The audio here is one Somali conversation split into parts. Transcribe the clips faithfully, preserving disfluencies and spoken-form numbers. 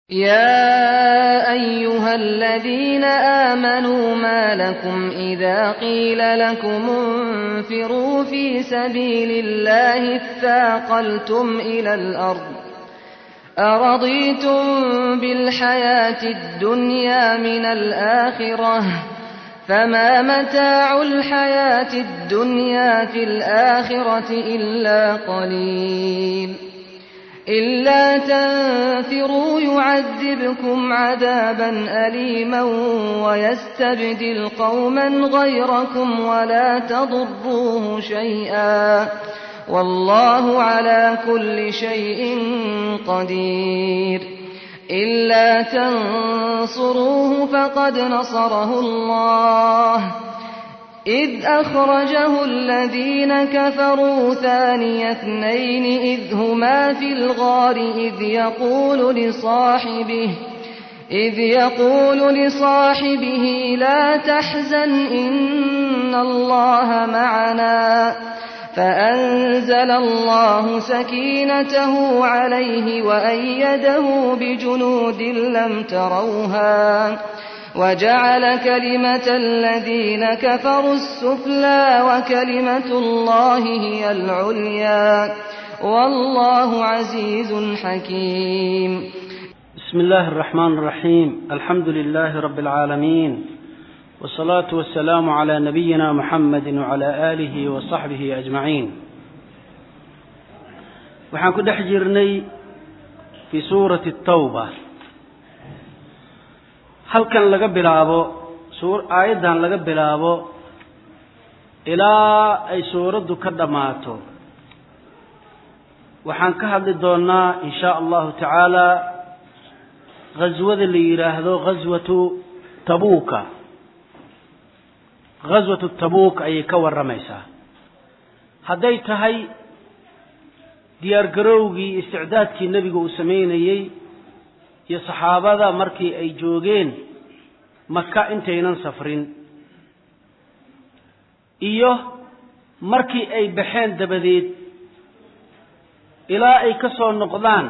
يا أيها الذين آمنوا ما لكم إذا قيل لكم انفروا في سبيل الله اثاقلتم إلى الأرض أرضيتم بالحياة الدنيا من الآخرة فما متاع الحياة الدنيا في الآخرة إلا قليل إلا تنفروا يعذبكم عذابا أليما ويستبدل قوما غيركم ولا تضروه شيئا والله على كل شيء قدير إلا تنصروه فقد نصره الله إذ أخرجه الذين كفروا ثاني اثنين إذ هما في الغار إذ يقول لصاحبه إذ يقول لصاحبه لا تحزن إن الله معنا فأنزل الله سكينته عليه وأيده بجنود لم تروها وجعل كلمة الذين كفروا السفلى وكلمة الله هي العليا والله عزيز حكيم. بسم الله الرحمن الرحيم. الحمد لله رب العالمين والصلاة والسلام على نبينا محمد وعلى آله وصحبه أجمعين. وحان كده حجرني في سورة التوبة. هل كان لغا بلابو سور آيدان لغا بلابو إلى أي سورة كدماتو وحان كهد دونا إن شاء الله تعالى غزوة اللي يراهدو غزوة تبوك. غزوة التبوك أي كور رميسا هديت هاي ديار قروغي استعدادك النبي وسميني يا صحابة مركي أي جوجين مكة انتينا سفرين إيوه مركي أي بحين دبديد إلى أي كسو النقضان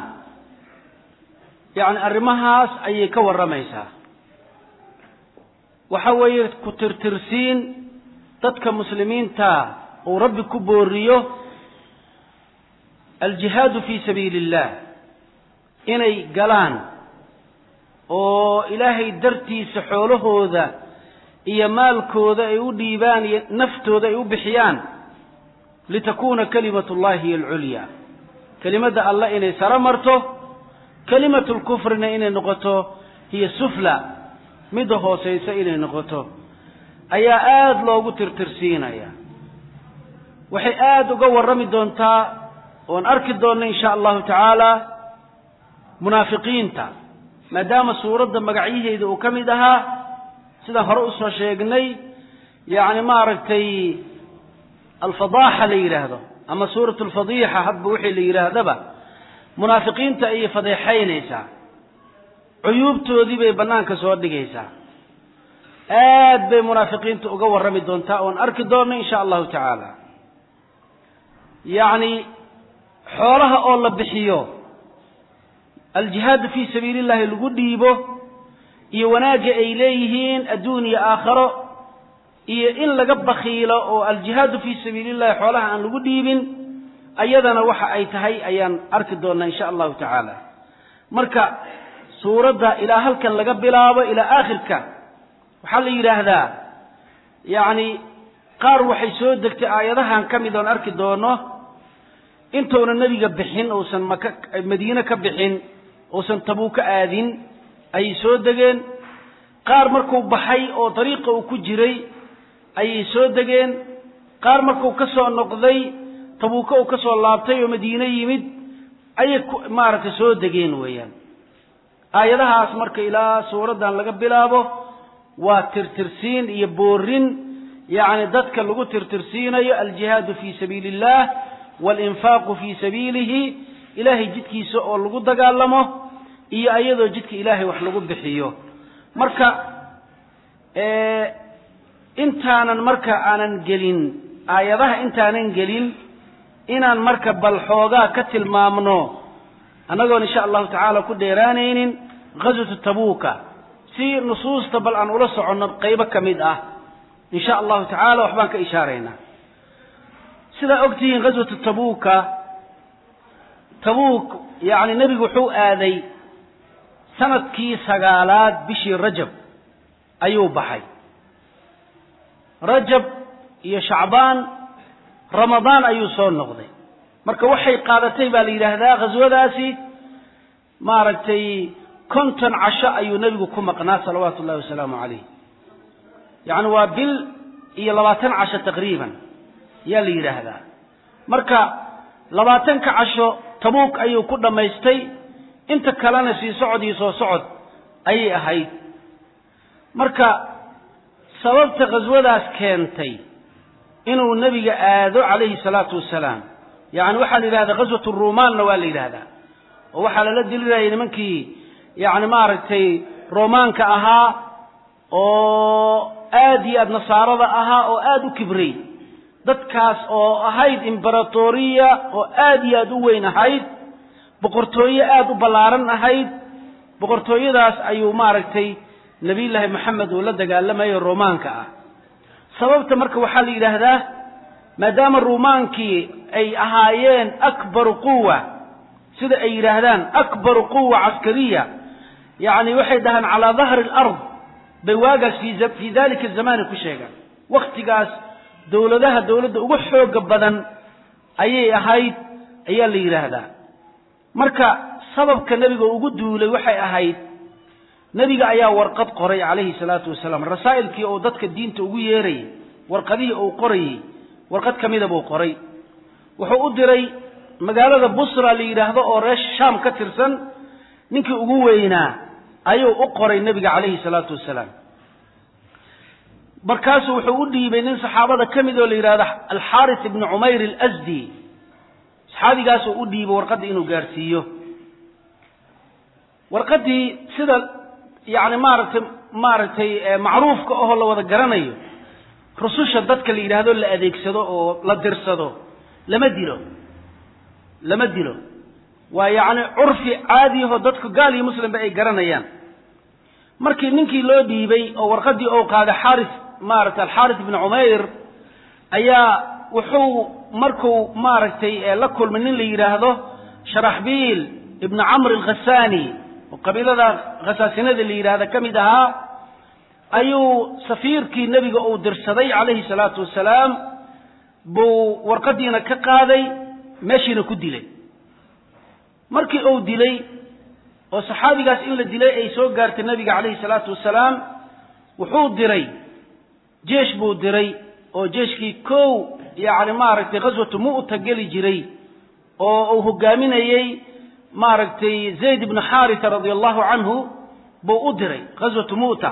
يعني الرمهاس أي كور رميسا وحوي كترترسين تدك مسلمين تا ورب كبوريو الجهاد في سبيل الله إني قلان oo ilaahay dartiisa xoolahooda iyo maalkooda ay u dhiibaan naftooda ay u bixiyaan litakuna kalimatullahi al-ulya kalimada Allah inay saramarto kalimatul kufrina inay noqoto hiya sufla mid hooseysa inay noqoto ayaa aad loogu tirtirsiinaya waxay aad uga warrami doontaa oo arki doona insha Allah ta'ala munaafiqiinta maadaama suuradda magacyaheedu uu kamid ahaa sida hore u soo sheegnay yaani ma aragtay al-fadaaha la yiraahdo ama suuratul fadiiha hadba wixii la yiraahdaba munaafiqiinta ay fadeexaynaysa cuyubtoodii bay banaanka soo dhigaysaa aad bay munaafiqiintu uga warrami doontaa oo arki doona insha Allah ta'ala yaani xoolaha oo la bixiyo الجهاد في سبيل الله الغديبه يوناجي إليهين الدنيا آخره إن لقب بخيلة أو الجهاد في سبيل الله حولها عن الغديب أيضا وحا أيتهي أيان أركضونا إن شاء الله تعالى مركا سورة إلى هل كان لقب بلابة إلى آخر كان وحل إلى هذا يعني قار وحي سودك آياتها عن كمدون أركضونا انتون النبي قبحين أو سن مدينة كبحين وسن تبوك آذين أي سودجين قار مركو بحي أو طريقة وكجري أي سودجين قار مركو كسو النقضي تبوك وكسو اللابتي ومدينة يمد أي مارك سودجين ويان آياتها أسمرك إلى سورة دان لقبلابه وترترسين يبورين يعني ذاتك اللغو ترترسين الجهاد في سبيل الله والإنفاق في سبيله إلهي جدك سؤال لغو دقالمه إيا أيضا جدك إلهي وحلغو بحيوه مركا إيه انتانا مركا آنان قلين آيضا انتانا قلين inaan marka bal xoogaa ka tilmaamno anagoo insha Allah ta'ala ku dheeraanaynin ghazwat tabuuka si nusuusta bal aan ula socono qayb ka mid ah insha Allah ta'ala waxbaan ka ishaarayna sida ogtiin ghazwat tabuuka tabuuk yaani nabigu wuxuu aaday sanadkii sagaalaad bishii rajab ayuu baxay rajab iyo shacbaan ramadaan ayuu soo noqday marka waxay qaadatay baa la yiraahdaa ghazwadaasi maaragtay konton casho ayuu nabigu ku maqnaa salawaatu ullaahi wasalaamu calayh yacni waa bil iyo labaatan casho taqriiban yaa la yidhaahdaa marka labaatanka casho tabuuk ayuu ku dhammaystay inta kalena sii socod iyo soo socod ayay ahayd marka sababta ghazwadaas keentay inuu nabiga aado calayhi salaatu wasalaam yacni waxaa la yidhahdaa ghazwatu ruumaanna waa la yidhaahdaa oo waxaa lala dilirayay nimankii yacni maaragtay roomaanka ahaa oo aad iyo aad nasaarada ahaa oo aad u kibray dadkaas oo ahayd imbaratoriya oo aad iyo aad u weyn ahayd boqortooye aad u ballaaran ahayd boqortooyadaas ayuu maaragtay nabiyullaahi maxamed uu la dagaalamayo roomaanka ah sababta marka waxaa la yidhaahdaa maadaama ruumaankii ay ahaayeen akbaru quwa sida ay yidhaahdaan akbaru quwa caskariya yacni waxay dhahaan calaa dahri alard bay waagaas fii dalika zamani ku sheegaan waktigaas dowladaha dowladda ugu xooga badan ayay ahayd ayaa la yidhaahdaa marka sababka nebiga ugu duulay waxay ahayd nebiga ayaa warqad qoray calayhi salaatu wasalaam rasaa'ilkii oo dadka diinta ugu yeerayay warqadihii uu qorayey warqad ka mida buu qoray wuxuu u diray magaalada busra la yidhaahdo oo reer shaam ka tirsan ninkii ugu weynaa ayuu u qoray nebiga calayhi salaatu wasalaam markaasuu wuxuu u dhiibay nin saxaabada ka mid oo la yidhahdo alxaaris ibnu cumayr alasdi saxaabigaasuu u dhiibay warqaddii inuu gaarsiiyo warqaddii sida yacni maaragtay maaragtay macruufka ahoo la wada garanayo rususha dadka la yidhaahdo la adeegsado oo la dirsado lama dilo lama dilo waa yacni curfi caadiyahoo dadku gaal iyo muslimba ay garanayaan markii ninkii loo dhiibay oo warqaddii ou qaaday xaaris maaragtay alxaaris ibnu cumayr ayaa wuxuu markuu maaragtay la kulmay nin la yidhaahdo sharaxbiil ibnu camr alkhasaani oo qabiilada khasaasinada la yidhaahda ka mid ahaa ayuu safiirkii nebiga uu dirsaday calayhi salaatu wasalaam buu warqaddiina ka qaaday meeshiina ku dilay markii uu dilay oo saxaabigaas in la dilay ay soo gaartay nebiga calayhi salaatu wasalaam wuxuu diray jeesh buu diray oo jeeshkii kow yacni maaragtay ghaswatu mu'ta geli jiray oo uu hogaaminayey maaragtay zayd ibnu xaarisa radia allahu canhu buu u diray ghaswatu mu'ta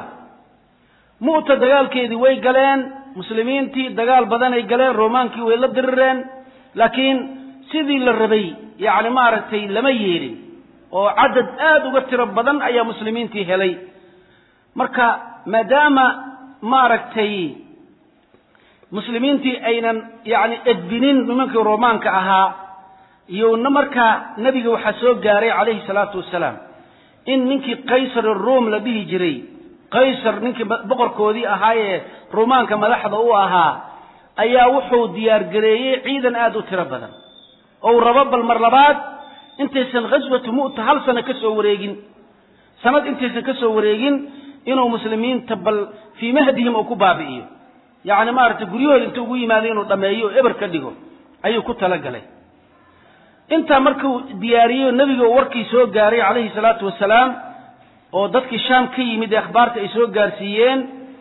mu'ta dagaalkeedii way galeen muslimiintii dagaal badan ay galeen roomaankii way la dirireen laakiin sidii la rabay yacni maaragtay lama yeelin oo cadad aad uga tiro badan ayaa muslimiintii helay marka maadaama maaragtay muslimiintii aynan yacni edbinin nimankii roomaanka ahaa iyona markaa nebiga waxaa soo gaaray calayhi salaatu wasalaam in ninkii qaysar aruum la dhihi jiray qaysar ninkii boqorkoodii ahaayee ruumaanka madaxda u ahaa ayaa wuxuu diyaargareeyey ciidan aad u tiro badan ou rabo bal mar labaad intaysan ghaswatu mu'ta hal sano ka soo wareegin sanad intaysan ka soo wareegin inuu muslimiinta bal fii mahdihim uu ku baabi'iyo yacni maaragtay guryahooda inta ugu yimaado inuu dhammeeyo oo eber ka dhigo ayuu ku talagalay intaa markuu diyaariyey nebiga uu warkii soo gaaray calayhi salaatu wasalaam oo dadkii shaam ka yimid ee akhbaarta ay soo gaarsiiyeen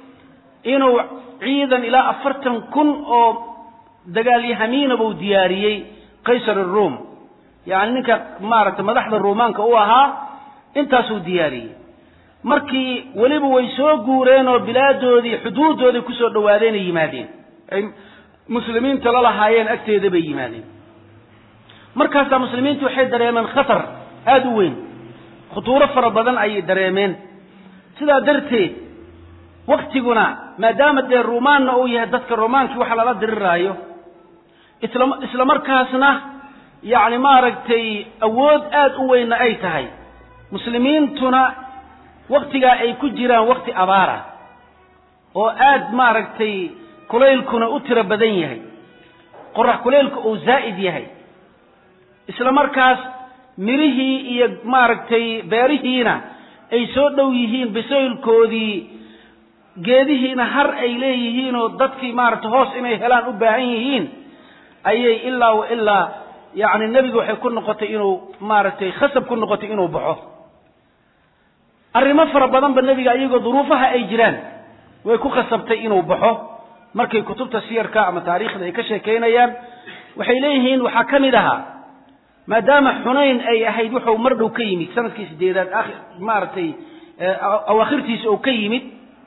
inuu ciidan ilaa afartan kun oo dagaalyahamiina buu diyaariyey qaysar aruum yacni ninka maaragtay madaxda ruumaanka u ahaa intaasuu diyaariyey markii weliba way soo guureen oo bilaadoodii xuduuddoodii kusoo dhowaadeen ay yimaadeen ay muslimiinta la lahaayeen agteeda bay yimaadeen markaasaa muslimiintu waxay dareemeen khatar aada u weyn khutuuro fara badan ayay dareemeen sidaa darteed waktiguna maadaama dee ruumaanna uu yahay dadka roomaankii waxa lala diriraayo isla isla markaasna yacni maaragtay awood aad u weynna ay tahay muslimiintuna waqtiga ay ku jiraan waqti abaara oo aad maaragtay kuleylkuna u tiro badan yahay qorax kuleylku uu zaa'id yahay isla markaas mirihii iyo maaragtay beerihiina ay soo dhow yihiin bisoylkoodii geedihiina har ay leeyihiin oo dadkii maaragtay hoos inay helaan u baahan yihiin ayay ilaa wa ilaa yacni nebigu waxay ku noqotay inuu maaragtay khasab ku noqotay inuu baxo arrimo fara badanba nebiga iyagoo duruufaha ay jiraan way ku khasabtay inuu baxo markay kutubta siyarka ama taariikhda ay ka sheekaynayaan waxay leeyihiin waxaa ka mid ahaa maadaama xunayn ay ahayd wuxuu mar dhow ka yimid sanadkii sideedaad akhir maaragtay awaakhirtiisa oo ka yimid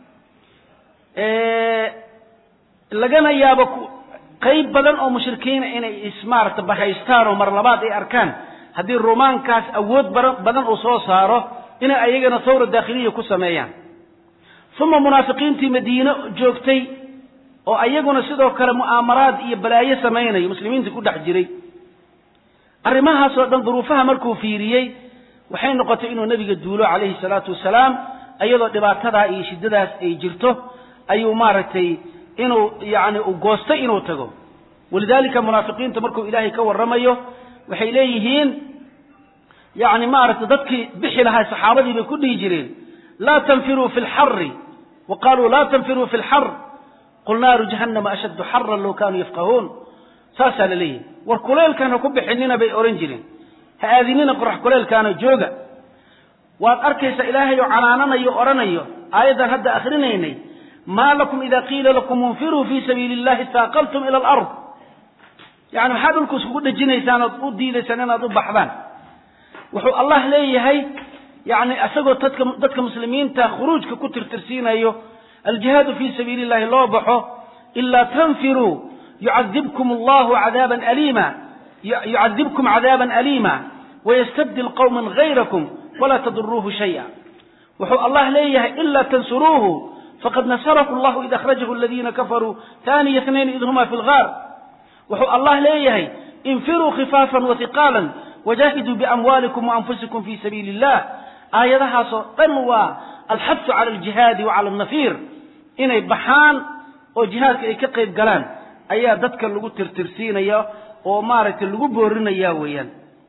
lagana yaabo qayb badan oo mushrikiina inay ismaarta bahaystaan oo mar labaad ay arkaan haddii romaankaas awood badan uu soo saaro inay ayagana thawra daakhiliya ku sameeyaan uma munaafiqiintii madiine joogtay oo ayaguna sidoo kale mu'aamaraad iyo balaayo samaynayo muslimiinta ku dhex jiray arrimahaasoo dhan duruufaha markuu fiiriyey waxay noqotay inuu nebiga duulo calayhi salaatu wasalaam iyadoo dhibaatadaa iyo shiddadaas ay jirto ayuu maaragtay inuu yacni u goostay inuu tago walidaalika munaafiqiinta markuu ilaahay ka warramayo waxay leeyihiin yacni maaragtay dadkii bixi lahaa saxaabadii bay ku dhihi jireen laa tanfiruu fi lxarri wa qaaluu laa tanfiruu fi lxar qul naaru jahannama ashaddu xaran low kaanuu yafqahuun saasaa la leeyihi war kuleelkaan ha ku bixinina bay odhan jireen ha aadinina qorax kuleelkaana jooga waad arkaysaa ilaahay oo canaananayo odhanayo aayaddan hadda akrinaynay maa lakum ida qiila lakum infiruu fii sabiili illahi istaaqaltum ila alard yani maxaa dhulku iskugu dhejinaysaan ood u diidaysaan inaad u baxdaan wuxuu allah leeyahay yani isagoo dadka dadka muslimiinta khuruujka ku tirtirsiinayo aljihaadu fii sabiili illahi loo baxo ilaa tanfiruu yucadibkum allahu cadaaban aliima yucadibkum cadaaban aliima wayastabdil qawman gayrakum walaa taduruuhu shaya wuxuu allah leeyahay ilaa tansuruuhu faqad nasarahu allahu id akhrajahu aladiina kafaruu thaniya اثnayn id huma fi lgaar wuxuu allah leeyahay infiruu khifaafan wahiqaalan wajahiduu biamwaalikum waanfusikum fi sabiili illah aayadahaasoo dhan waa alxasu cala aljihaadi wacala alnafiir inay baxaan oo jihaadka ay ka qayb galaan ayaa dadka lagu tirtirsiinaya oo maaragtay lagu boorinaya weeyaan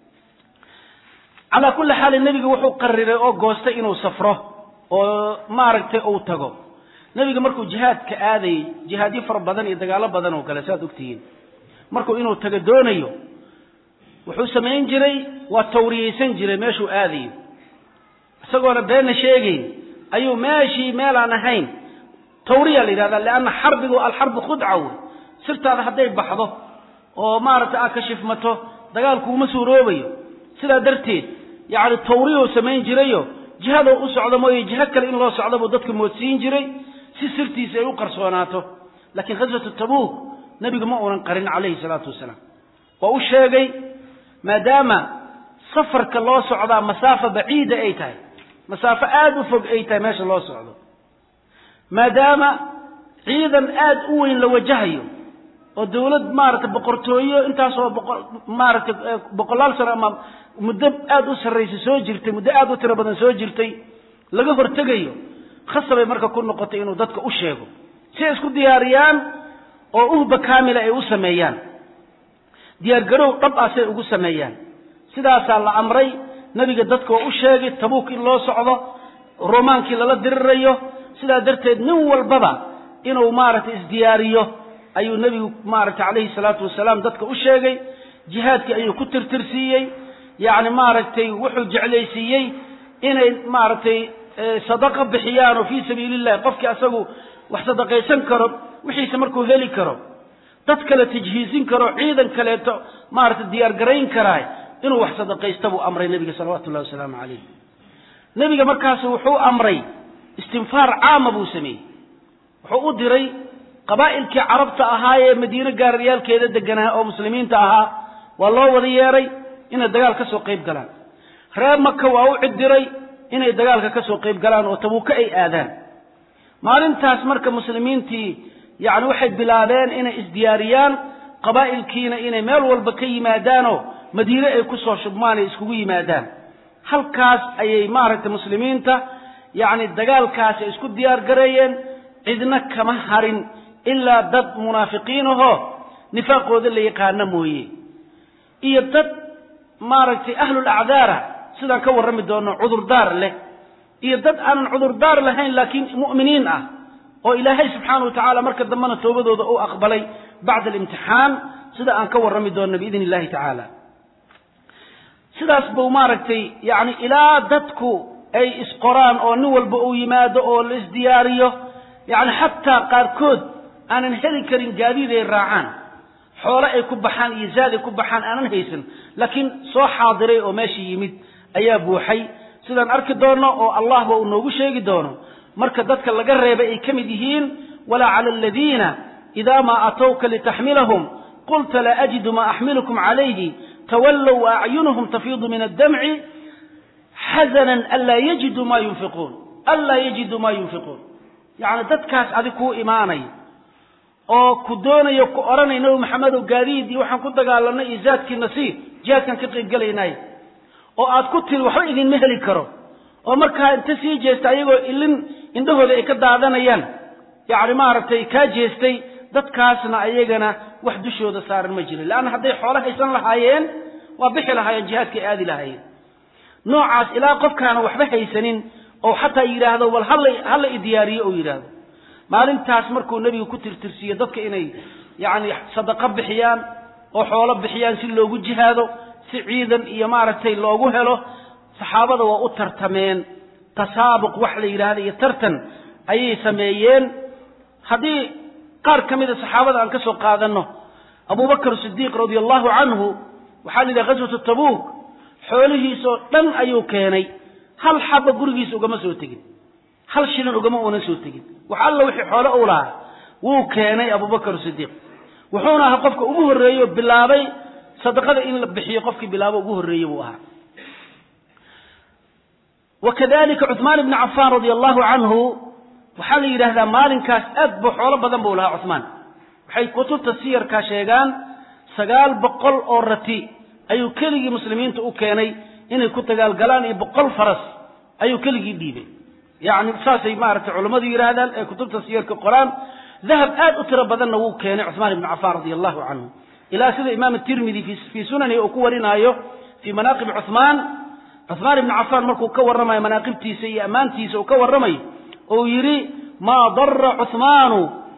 calaa kulli xaalin nebiga wuxuu qariray oo goostay inuu safro oo maaragtay uu tago nebiga markuu jihaadka aadayey jihaadyo fara badan iyo dagaalo badan oo kale saad ogtihiin markuu inuu tago doonayo wuxuu samayn jiray waa tawriyaysan jiray meeshuu aadayo isagoona beenna sheegayn ayuu meeshii meelaan ahayn tawriya la yidhahdaa lianna xarbigu alxarbu khudca wey sirtaada hadday baxdo oo maaragtay aad ka shifmato dagaalkuuma suuroobayo sidaa darteed yacni tawriyuu samayn jirayo jihadoo u socdo mooye jiho kale in loo socdo buu dadka moodsiin jiray si sirtiisa ay u qarsoonaato laakiin ghaswatu tabuuk nebigu ma uunan qarin calayhi salaatu wasalaam waa u sheegay maadaama safarka loo socdaa masaafo baciida ay tahay masaafo aada u fog ay tahay meesha loo socdo maadaama ciidan aada u weyn la wajahayo oo dawlad maaragtay boqortooyo intaasoo boqol maaragtay boqolaal sano ama muddo aada u sarraysa soo jirtay muddo aada u tiro badan soo jirtay laga hortegayo khasabay marka ku noqotay inuu dadka u sheego si ay isku diyaariyaan oo uhba kaamila ay u sameeyaan diyaargarow dhab ah si ay ugu sameeyaan sidaasaa la amray nebiga dadka waa u sheegay tabuuk in loo socdo romaankii lala dirirayo sidaa darteed nin walbaba inuu maaragtay isdiyaariyo ayuu nebigu maaragtay calayhi salaatu wasalaam dadka u sheegay jihaadkii ayuu ku tirtirsiiyey yacni maaragtay wuxuu jeclaysiiyey inay maaragtay sadaqa bixiyaan oo fii sabiili illahi qofkii asagu wax sadaqaysan karo wixiisa markuu heli karo dad kale tajhiisin karo ciidan kaleeto maaragtay diyaar garayn karaay inuu wax sadaqaysta buu amray nebiga salawaatu ullahi wasalaamu calayh nebiga markaas wuxuu amray istinfaar caama buu sameeyey wuxuu u diray qabaa'ilkii carabta ahaa ee madiine gaariyaalkeeda deganaa oo muslimiinta ahaa waa loo wada yeeray inay dagaal ka soo qayb galaan reer maka waa u cidiray inay dagaalka ka soo qayb galaan oo tabuuka ay aadaan maalintaas marka muslimiintii yacni waxay bilaabeen inay isdiyaariyaan qabaa'ilkiina inay meel walba ka yimaadaanoo madiine ay ku soo shubmaan ay iskugu yimaadaan halkaas ayay maaragtay muslimiinta يعني دجال كاس اسكت ديار جريين إذن كما هرين إلا ضد منافقينه نفاق ذي اللي يقارن مويه إيضد مارتي أهل الأعذار سيدا كور رمي دونه عذر دار له إيضد أن عذر دار لهين لكن مؤمنين أه وإلهي سبحانه وتعالى مركز ضمن التوبة أو أقبلي بعد الامتحان سيدا أن كور رمي دونه بإذن الله تعالى سيدا أسبو مارتي يعني إلى ضدكو أي إسقران أو نول بأو يماد أو الإسدياريو يعني حتى قاركود أنا نهلي كرين جديد الرعان حوله أي كبحان يزاد كبحان أنا هيسن لكن صو حاضري أو ماشي يمد أي بوحي سيدان أرك دونه أو الله هو نوجو شيء دونه مركزتك اللي جرب أي كم دهين ولا على الذين إذا ما أتوك لتحملهم قلت لا أجد ما أحملكم عليه تولوا وأعينهم تفيض من الدمع حزنا ألا يجدوا ما ينفقون ألا يجدوا ما ينفقون يعني تتكاس أذكو إيماني أو كدونا يكو أراني نو محمد وقاريدي وحن كنت قال لنا إزاد كي نصيب جاء كان كتقل قليناي أو أتكتل وحو إذن مهلي كرو أو مركا انتسي جيستايقو إلين إنده ذي كدا عدانا ين يعني ما عرفتي كاجيستي تتكاسنا أيقنا وحدشو ذا صار المجري لأن حدي حوله إيسان لحايين وبحي لحايين جهاد كي آدي لحايين نوعاس إلا قف كانوا وحبه يسنين أو حتى يراهدوا والهل إدياري أو يراهدوا maalintaas markuu nabigu ku tirtirsiyo dadka inay yaani sadaqa bixiyaan oo xoolo bixiyaan si loogu jihaado si ciidan iyo maaragtay loogu helo saxaabada waa u tartameen tasaabuq wax la yiraahdo iyo tartan ayay sameeyeen hadii qaar kamid ah saxaabada aan ka soo qaadano Abu Bakr Siddiq radiyallahu anhu waxa la yiraahdo ghazwat Tabuk xoolihiisa dhan ayuu keenay hal xaba gurigiisa ugama soo tagin hal shilin ugama una soo tagin waxa alla wixii xoolo u lahaa wuu keenay Abu Bakr Siddiq wuxuuna ahaa qofka ugu horeeyo bilaabay sadaqada in la bixiyo qofkii bilaabo ugu horeeyo buu ahaa وكذلك عثمان بن عفان رضي الله عنه وحال يراهدا مالنكاس اد بو خوله بدن بو لها عثمان waxay kutubta siyarka sheegan sagaal boqol oo rati ayuu kaliya muslimiinta u keenay inay ku tagaal galaan iyo boqol faras ayuu kaliya dhiibay يعني ساسي مارت علماء يراهدان ee kutubta siyarka qoraan ذهب aad u tira badan uu keenay Uthman ibn Affan radiyallahu anhu ila sida Imam at-Tirmidhi fi fi sunani oo ku warinayo fi manaqib Uthman Uthman ibn Affan markuu ka waramay manaqibtiisa iyo amaantiisa oo ka waramay oo yiri ma darra Uthman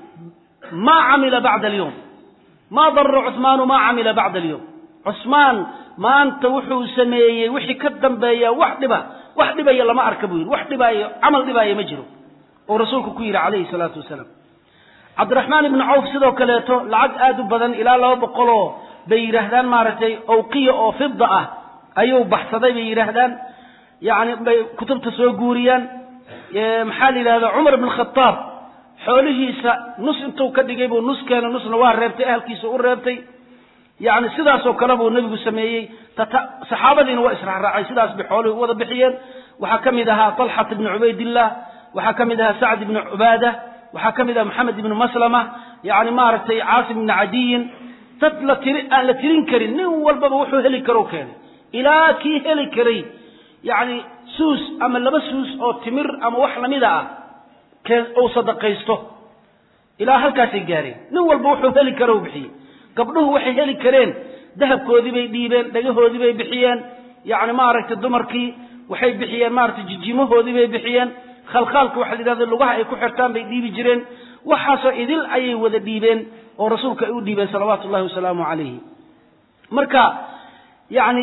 ma amila ba'da al-yawm ma darra Uthman ma amila ba'da al-yawm Uthman ma anta wuxuu sameeyay wixii ka dambeeya wax dhiba wax dhibaya lama arkabu wax dhibaya amal dhibaya ma jiro oo rasuulku ku yiri calayhi salaatu wasalaam Abdurrahman ibn Auf sidoo kaleeto lacag aad u badan ilaa laba boqol oo bay yiraahdaan maaratay awqiyo oo fidda ah ayuu baxsaday bay yiraahdaan yaani bay kutubta soo guuriyaan ee maxaa la yiraahdaa Umar ibn Khattab xoolihiisa nus intuu ka dhigay buu nus keena nusna waa reebtay ahalkiisa u reebtay يعني sidaas oo kale buu nabigu sameeyay saxaabadiina waa israacay sidaas bi xoolo wada bixiyeen waxa kamid aha Talha ibn Ubaydillah waxa kamid aha Sa'd ibn Ubadah waxa kamid aha Muhammad ibn Maslama yani maartay Aasim ibn Adiy tadla tiri la tirin karin nin walba wuxuu heli karo keen ila ki heli karay yani suus ama laba suus oo timir ama wax lamid ah keen oo sadaqaysto ila halkaas ay gaareen nin walba wuxuu heli karo bixiyay gabdhuhu waxay heli kareen dahabkoodii bay dhiibeen dhagahoodii bay bixiyeen yaani ma aragtay dumarkii waxay bixiyeen ma aragtay jijimahoodii bay bixiyeen khalkhalka waxa la yiraahdo lugaha ay ku xirtaan bay dhiibi jireen waxaasoo idil ayay wada dhiibeen oo rasuulka ay u dhiibeen salawaatu ullaahi wasalaamu calayhi marka yaani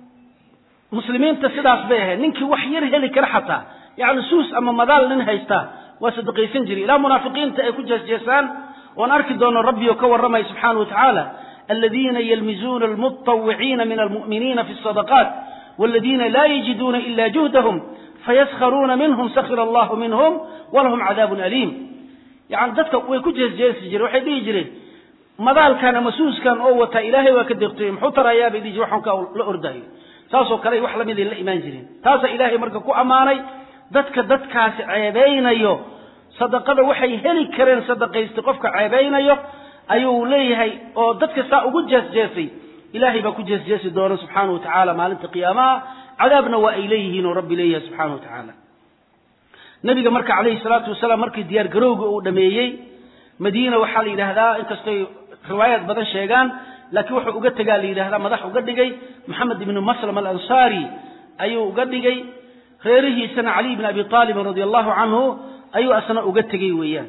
muslimiinta sidaas bay ahayd ninkii wax yar heli kara xataa yaani suus ama madaal nin haysta waa sadaqaysan jiray ilaa munaafiqiinta ay ku jeesjeesaan ونركض دون ربي وكورمه سبحانه وتعالى الذين يلمزون المتطوعين من المؤمنين في الصدقات والذين لا يجدون إلا جهدهم فيسخرون منهم سخر الله منهم ولهم عذاب أليم يعني ذاتك ويكجز جيس جري وحيد يجري مذال كان مسوس كان أوتا إلهي وكدقتهم حطر يا بيدي جوحنك لأرده تاسو كلي وحلا من الإيمان جرين تاسو إلهي مرككو أماني ذاتك ذاتك عيبين أيوه صدقه waxay heli kareen sadaqaysto qofka ceebaynayo ayuu leeyahay oo dadka saa ugu jeesjeesay ilaahay ba ku jeesjeesi doona subhanahu wa ta'ala maalinta qiyaamaha cadaabna waa ilayhiin rabbi leeyahay subhanahu wa ta'ala nabiga marka calayhi salaatu wasalaam markii diyaar garowga uu dhameeyey madiina waxaa la yidhaahdaa inkastay riwaayaad badan sheegaan laakiin wuxuu uga tegaa la yidhahdaa madax uga dhigay maxamed ibnu maslam alansaari ayuu uga dhigay reerihiisana cali ibn abi aalibin radia allahu canhu ayuu asna uga tegey weeyaan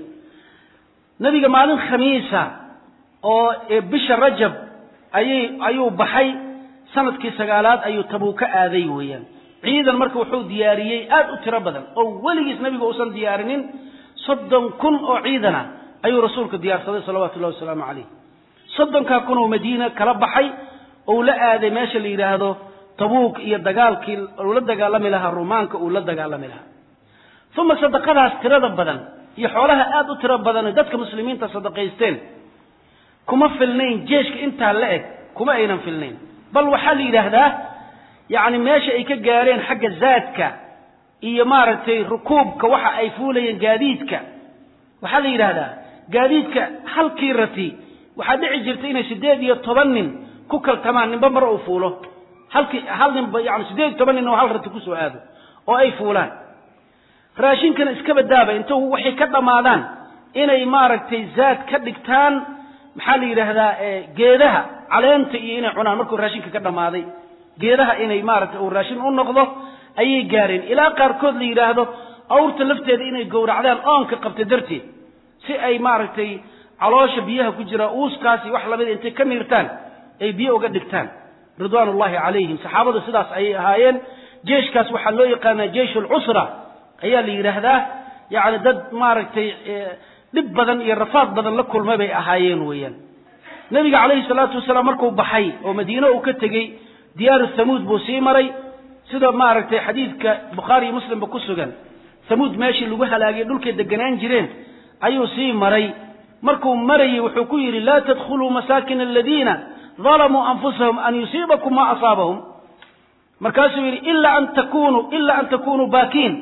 nabiga maalin khamiisa oo bisha rajab ayay ayuu baxay sanadkii sagaalaad ayuu tabuuk ka aaday weeyaan ciidan marka wuxuu diyaariyey aad u tiro badan oo weligiis nabiga uusan diyaarinin soddon kun oo ciidana ayuu rasuulka diyaarsaday salawaatullahi wasalaamu calayh soddonkaa kun oo madiina kala baxay oo la aaday meesha la yidhaahdo tabuuk iyo dagaalkii uu la dagaalami lahaa rumaanka uu la dagaalami lahaa uma sadaqadaas tirada badan iyo xoolaha aad u tiro badan dadka muslimiinta sadaqaysteen kuma filnayn jeeshka intaa la eg kuma aynan filnayn bal waxaa la yidhaahdaa yacni meesha ay ka gaareen xagga zaadka iyo maaragtay rukuubka waxa ay fuulayeen gaadiidka waxaa la yidhaahdaa gaadiidka halkii rati waxaa dhici jirta inay siddeed iyo toban nin ku kaltamaan ninba mar uu fuulo halkii hal ninba yani siddeed iyo toban nin oo hal rati kusoo aado oo ay fuulaan raashinkana iska badaaba inta waxay ka dhammaadaan inay maaragtay zaad ka dhigtaan maxaa la yidhaahdaa geedaha caleenta iyo inay cunaan markuu raashinka ka dhammaaday geedaha inay maaragtay uu raashin u noqdo ayay gaareen ilaa qaarkood la yidhaahdo awrta lafteeda inay gowracdaan oonka qabta darteed si ay maaragtay caloosha biyaha ku jira uuskaasi wax lamida intay ka miirtaan ay biyo uga dhigtaan ridwaanullahi calayhim saxaabadu sidaas ayay ahaayeen jeeshkaas waxaa loo yaqaanaa jeish alcusra ayaa la yidhaahdaa yacni dad maaragtay dhib badan iyo rafaad badan la kulmay bay ahaayeen weeyaan nabiga calayhi salaatu wasalaam markuu baxay oo madiine uu ka tegey diyaaru thamuud buu sii maray sida maaragtay xadiidka bukhaari iyo muslimba ku sugan thamuud meeshii lagu halaagay dhulkay deganaan jireen ayuu sii maray markuu marayey wuxuu ku yidhi laa tadkhuluu masaakina aladiina dalamuu anfusahum an yusiibakum maa asaabahum markaasuu yidhi ilaa an takunuu ilaa an takunuu baakiin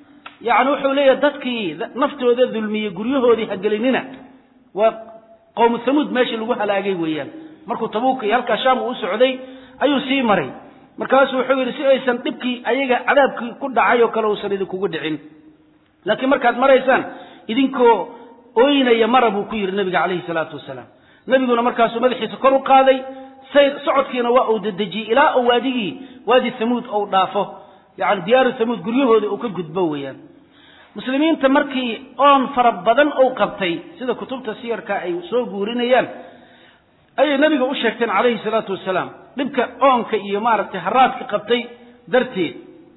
yacni wuxuu leeyahay dadkii naftooda dulmiyey guryahoodii hagelinina waa qowmu thamuud meeshii lagu halaagay weeyaan markuu tabuuk iyo halkaa shaam uu u socday ayuu sii maray markaasuu wuxuu yidhi si aysan dhibkii ayaga cadaabkii ku dhacay oo kale uusan idinkugu dhicin laakiin markaad maraysaan idinkoo ooynaya mara buu ku yidhi nabiga calayhi salaatu wasalaam nebiguna markaasuu madaxiisa kor u qaaday sayr socodkiina waa uu dedejiyey ilaa uu waadigii waadi thamuud ou dhaafo yacni diyaaru thamuud guryahooda uu ka gudbo weeyaan muslimiinta markii oon fara badan ou qabtay sida kutubta siyarka ay soo guurinayaan ayay nabiga u sheegteen calayhi salaatu wasalaam dhibka oonka iyo maaragtay haraadka qabtay darteed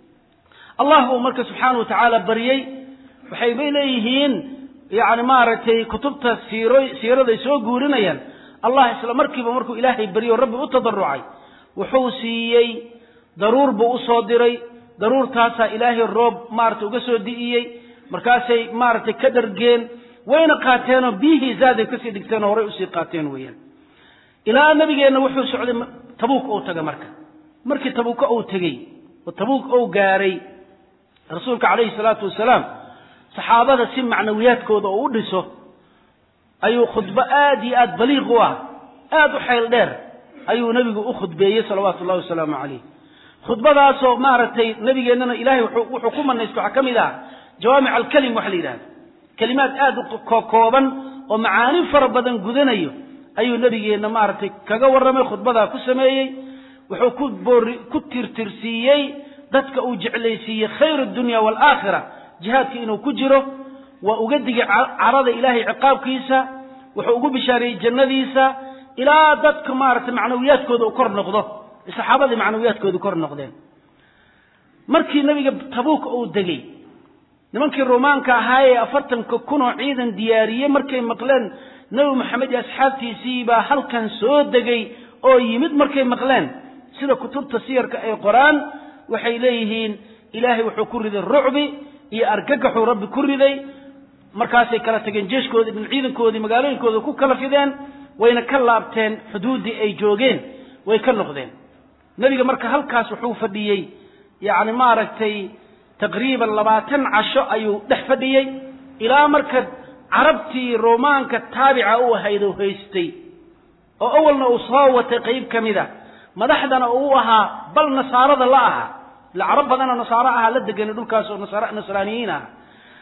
allah uu marka subxaana wa tacaala baryey waxay bay leeyihiin yacni maaragtay kutubta siiro siiraday soo guurinayaan allah isla markiiba markuu ilaahay baryo rabbi u tadarucay wuxuu siiyey daruur buu u soo diray daruurtaasaa ilaahay roob maaragtay uga soo di'iyey markaasay maaragtay ka dhargeen wayna qaateenoo biyihii zaaday kasii dhigteenoo horay usii qaateen weeyaan ilaa nabigeenna wuxuu socday tabuuk ou taga marka markii tabuuka uu tegey oo tabuuk ou gaaray rasuulka calayhi salaatu wasalaam saxaabada si macnawiyaadkooda oo u dhiso ayuu khudbo aad iyo aad baliiq u ah aad u xayl dheer ayuu nebigu u khudbeeyey salawaatu ullahi wasalaamu calayh khudbadaasoo maaragtay nabigeennana ilaahay wuxuu ku manaysta waxaa ka mid ah jawaamic alkelim waxa la yidhahda kelimaad aad u kokooban oo macaani fara badan gudanayo ayuu nabigeenna maaragtay kaga warramay khudbadaa ku sameeyey wuxuu ku boori ku tirtirsiiyey dadka uu jeclaysiiyey khayru dunya waalaakhira jihaadka inuu ku jiro waa uga digay carada ilaahay ciqaabkiisa wuxuu ugu bishaareeyey jannadiisa ilaa dadka maaragtay macnawiyaadkooda uu kor noqdo saxaabadii macnawiyaadkooda kor noqdeen markii nabiga tabuuk uu degay nimankii ruumaanka ahaa ee afartanka kun oo ciidan diyaariyey markay maqleen nabi maxamed iyo asxaabtiisii baa halkan soo degay oo yimid markay maqleen sida kutubta siyarka ay qoraan waxay leeyihiin ilaahay wuxuu ku riday rucbi iyo argagaxuu rabbi ku riday markaasay kala tageen jeeshkoodii ibn ciidankoodii magaalooyinkooda ku kala fideen wayna ka laabteen xuduuddii ay joogeen way ka noqdeen nebiga marka halkaas wuxuu fadhiyey yacni maaragtay taqriiban labaatan casho ayuu dhex fadhiyey ilaa marka carabtii romaanka taabica u ahayd oo haystay oo awalna uu soo watay qayb ka mida madaxdana uu ahaa bal nasaarada la ahaa ila carab badanoo nasaaro ahaa la deganay dhulkaas oo nasraaniyiin ah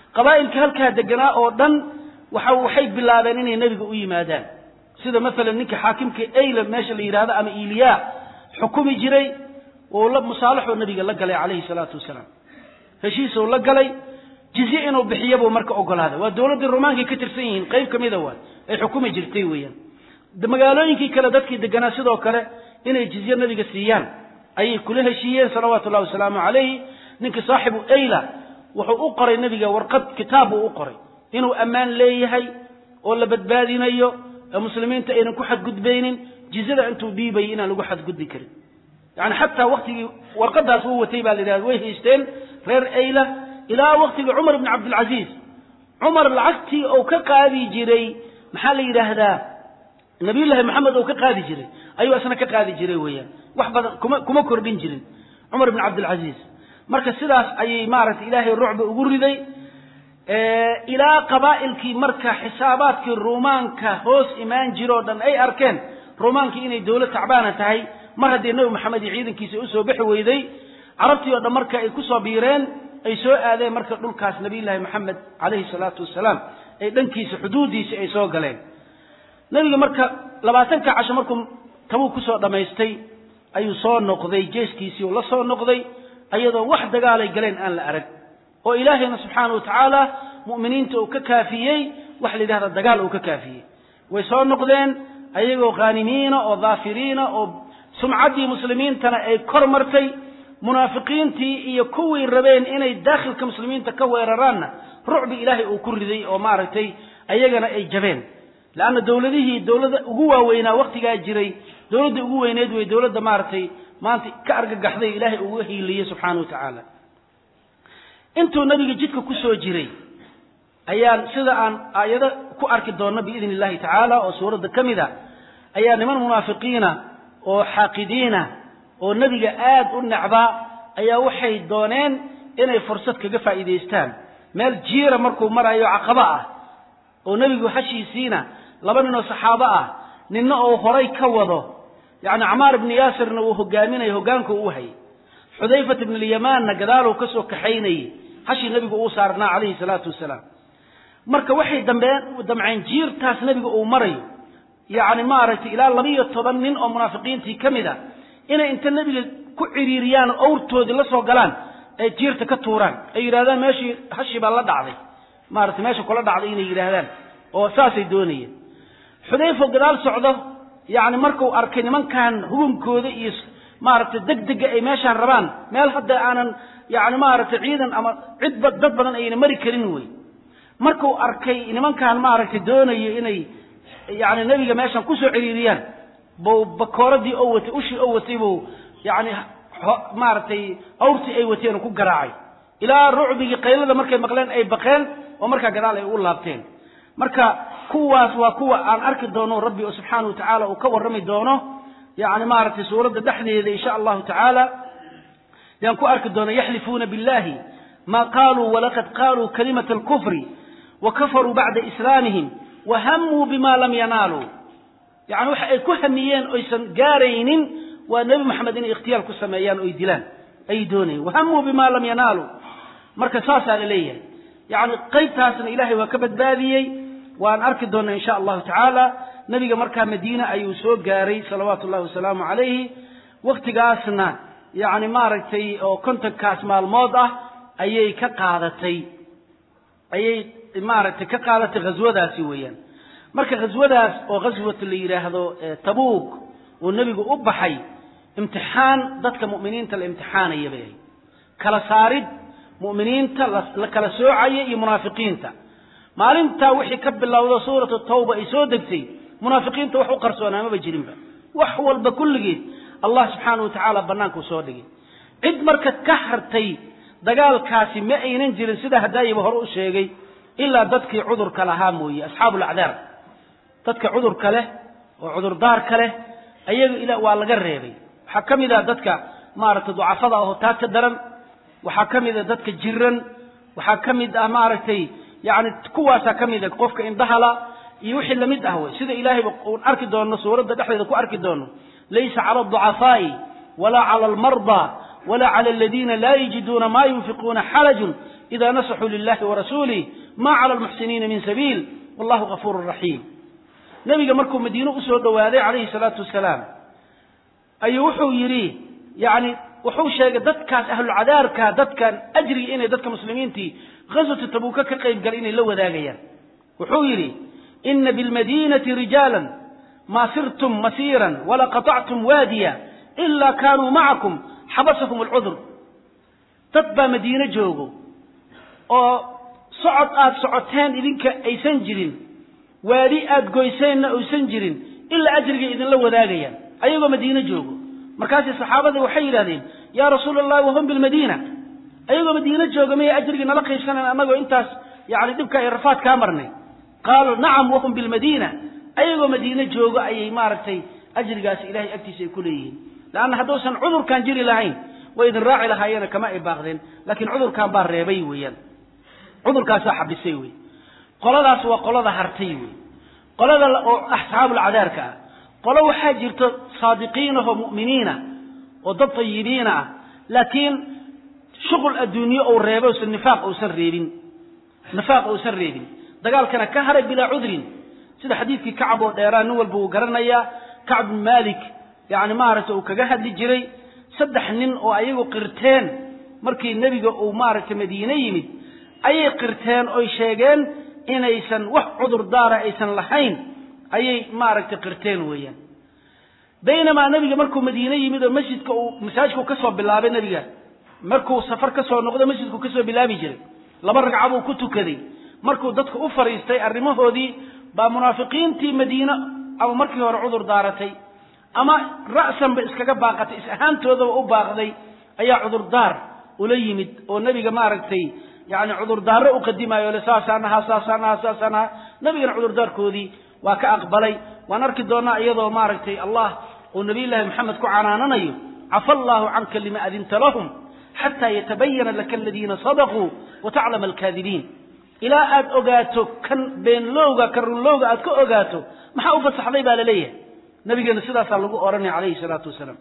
qabaa'ilka halkaa deganaa oo dhan waxa waxay bilaabeen inay nabiga u yimaadaan sida mesela ninka xaakimka Ayla meesha la yiraahdo ama Iliya xukumi jiray oo la musaalaxo nabiga la galay calayhi salaatu wasalaam heshiis oo la galay jizya inuu bixiyabo marka ogolaada waa dawladda Roomaanka ka tirsan yihiin qayb kamid ah ay xukumi jirtay weeyaan magaalooyinkii kale dadkii deganaa sidoo kale inay jizya nabiga siiyaan ayay kula heshiiyeen salawaatullaahi wasalaamu calayhi ninka saaxibu Ayla wuxuu u qoray nabiga warqad kitaab uu u qoray inuu ammaan leeyahay oo la badbaadinayo muslimiinta aynan ku xadgudbaynin jizada intuu dhiibay inaan lagu xadgudbi karin yani xataa waqtigii warqadaas uu watay baa la yiraahdaa way haysteen reer Ayla ilaa waqtigii Umar ibn Abdul Aziz Umar lacagtii oo ka qaadi jiray maxaa la yiraahdaa nabiyullaahi maxamed oo ka qaadi jiray ayuu asna ka qaadi jiray weeyaan wax badan kuma kuma kordhin jirin Umar ibn Abdul Aziz marka sidaas ayay maaragtay ilaahay ruuxba ugu riday ee ila qabaa'ilkii marka xisaabaadkii Roomaanka hoos imaan jiro dhan ay arkeen Roomaanka inay dawlad tacbaana tahay mar haddii nabi maxamed ciidankiisa u soo bixi weyday carabtii oo dhan marka ay ku soo biireen ay soo aadeen marka dhulkaas nabiyullaahi maxamed calayhi salaatu wasalaam ay dhankiisa xuduudiisa ay soo galeen nabiga marka labaatan ka casho markuu Tabuk ku soo dhameystay ayuu soo noqday jeeskiisii oo la soo noqday ayadoo wax dagaal ay galeen aan la arag oo ilaahayna subxaanahu wa ta'ala mu'miniinta uu ka kaafiyay wax la yiraahdo dagaal uu ka kaafiyay way soo noqdeen ayagoo qaanimiina oo daafiriina oo sumcadii muslimiintana ay kor martay munaafiqiintii iyo kuwii rabeen inay dakhilka muslimiinta ka weeraraanna ruuxbi ilaahay uu ku riday oo maaragtay ayagana ay jabeen laana dawladihii dawladda ugu waaweynaa waqtigaa jiray dawladda ugu weyneed way dawladda maaragtay maanta ka argagaxday ilaahay ugu hiiliyay subxaanahu wa ta'ala intuu nabiga jidka ku soo jiray ayaan sida aan aayada ku arki doono biidin illaahi ta'ala oo suurada kamida ayaa niman munaafiqiina oo xaaqidiina oo nabiga aad u nacba ayaa waxay dooneen inay fursad kaga faa'iideystaan meel jiira markuu marayo caqaba ah oo nabigu hashiisiina laba nin oo saxaabo ah ninna oo horay ka wado يعني عمار بن ياسر uu hogaaminay hogaanka uu hay Xudayfa ibn al-Yaman gadaalo ka soo kaxaynay hashi nabiga uu saarnaa calayhi salaatu wasalaam marka waxay dambeeyeen damceen jiirtaas nabiga uu marayo yaani ma aragtay ilaa laba iyo toban nin oo munaafiqiintii kamida inay inta nabiga ku ciriiriyaan awrtoodii la soo galaan ay jiirta ka tuuraan ay yiraahdaan meeshii hashi baa la dhacday ma aragtay meesha kula dhacday inay yiraahdaan oo saasay doonayeen Xudayfa gadaal socdo يعني markuu arkay nimankan hubumkooda iyo maaragtay degdeg ay meeshan rabaan meel hadda aanan yani maaragtay ciidan ama cid dad badan ay mari karin way markuu arkay nimankan maaragtay doonayo inay yani nabiga meeshan ku soo ciriiriyaan boo bakooradii oo watay ushi oo watay boo yani maaragtay awrtii ay wateen ku garaacay ilaa ruuxbigi qaylada markay maqleen ay baqeen oo marka gadaal ay u laabteen marka kuwaas waa kuwa aan arki doono rabbi subhanahu wa ta'ala oo ka warrami doono yaani maartay suurada dhaxdeeda insha Allah ta'ala yaan ku arki doono yahlifuna billahi ma qalu wa laqad qalu kalimata al-kufri wa kafaru ba'da islamihim wa hammu bima lam yanalu yaani waxa ay ku hamiyeen oo aysan gaaraynin waa nabi maxamed in ikhtiyaar ku sameeyaan oo dilaan ay doonayeen wa hammu bima lam yanalu marka saasa leeyahay yaani qaybtaasna ilaahay waa ka badbaadiyay وأن أركض إن شاء الله تعالى نبي مركا مدينة أي سوق جاري صلوات الله وسلامه عليه وقت قاسنا يعني ما رأيتي أو كنت كاس مال موضة أي كقاعدتي أي ما رأيت كقاعدة غزوة سويا مركا غزوة أو غزوة اللي هذا تبوك والنبي أبحي امتحان ضدك مؤمنين الامتحان يبي كلا سارد مؤمنين تل كلا سوعي منافقين تا maalinta wixii ka bilowdo suuratu tawba ay soo degtay munaafiqiinta wax u qarsoonaa ma jirin ba wax walba kulligeed Allah subhanahu wa ta'ala banaanku soo dhigay cid marka ka hartay dagaalkaasi ma aynan jirin sida hadayba hore u sheegay illa dadkii cudurka lahaa mooyee asxaabul a'daar dadka cudurka leh oo cudur daar kale ayaga ila waa laga reebay waxa kamid ah dadka maaragtay ducafada oo taagta daran waxa kamid ah dadka jiran waxa kamid ah maaragtay يعني كواسا كميدا قفك إن دهلا يوحي لمد أهوي سيدا إلهي بقول أركي دونه سورة دحلي كو أركي دونه ليس على الضعفاء ولا على المرضى ولا على الذين لا يجدون ما ينفقون حرج إذا نصحوا لله ورسوله ما على المحسنين من سبيل والله غفور رحيم. نبي مركم مدينة أسود وهذا عليه الصلاة والسلام أي وحو يريه يعني وحو شيء دتك أهل العذار كدتك أجري إن دتك مسلمين تي غزوة تبوك كقيب قال إن لو ذاقيا وحو يري إن بالمدينة رجالا ما سرتم مسيرا ولا قطعتم واديا إلا كانوا معكم حبسهم العذر. تبا مدينة جوغو أو صعد آد صعدتان إذنك أي سنجرين وادي آد قويسين أو سنجرين إلا أجري إذن لو ذاقيا أيضا مدينة جوغو. مركز الصحابة وحي هذين يا رسول الله وهم بالمدينة أيضا مدينة جوغو ما أجري نلقي سنة أمامه إنتاس يعني تبكى إرفات كامرني. قالوا نعم وهم بالمدينة أيضا مدينة جوغو أي مارتي أجري قاس إلهي أكتسي كليين لأن هدوسا عذر كان جري لهين وإذن راعي لهاينا كما إباغذين لكن عذر كان بار ريبي ويان عذر كان صاحب السيوي قلدا سوى قلدا هرتيوي قلدا أصحاب العذاركا قلوا حاجرت صادقين ومؤمنين وضد طيبين لكن شغل الدنيا أو الريبة أو النفاق أو سريبين نفاق أو سريبين دقال كان كهرب بلا عذر سيدا حديث في كعب وديران نول بو قرنيا كعب مالك يعني مارته وكجهد للجري سدح نن أو أيجو قرتين مركي النبي أو مارته مدينة يمد أي قرتين أو شيئين إن يسن وح عذر دار يسن لحين أي مارته قرتين ويا بينما النبي مركو مدينة يمد مسجد كو مساجكو كسر بالله بالنبي مركو سفر كسر نقطة مسجد كو كسر بالله بيجري لبرك عبو كتو كذي مركو ضدك أفر يستي الرمه هذي بمنافقين تي مدينة أو مركي ور عذر دارتي أما رأسا بإسكاك باقة إسهان توضو أباقضي أي عذر دار وليمد والنبي ماركتي يعني عذر دار أقدمها يولي ساسانها ساسانها ساسانها نبي عذر دار كودي وكأقبلي ونركي دونا أيضا ماركتي الله والنبي الله محمد كعانانا نيو عفى الله عنك لما أذنت لهم حتى يتبين لك الذين صدقوا وتعلم الكاذبين إلى أد أغاتو كان بين لوغا كرون لوغا أد كو أغاتو ما حاوفة صحبي بالليه نبي قال سيدا صلى الله عليه الصلاة والسلام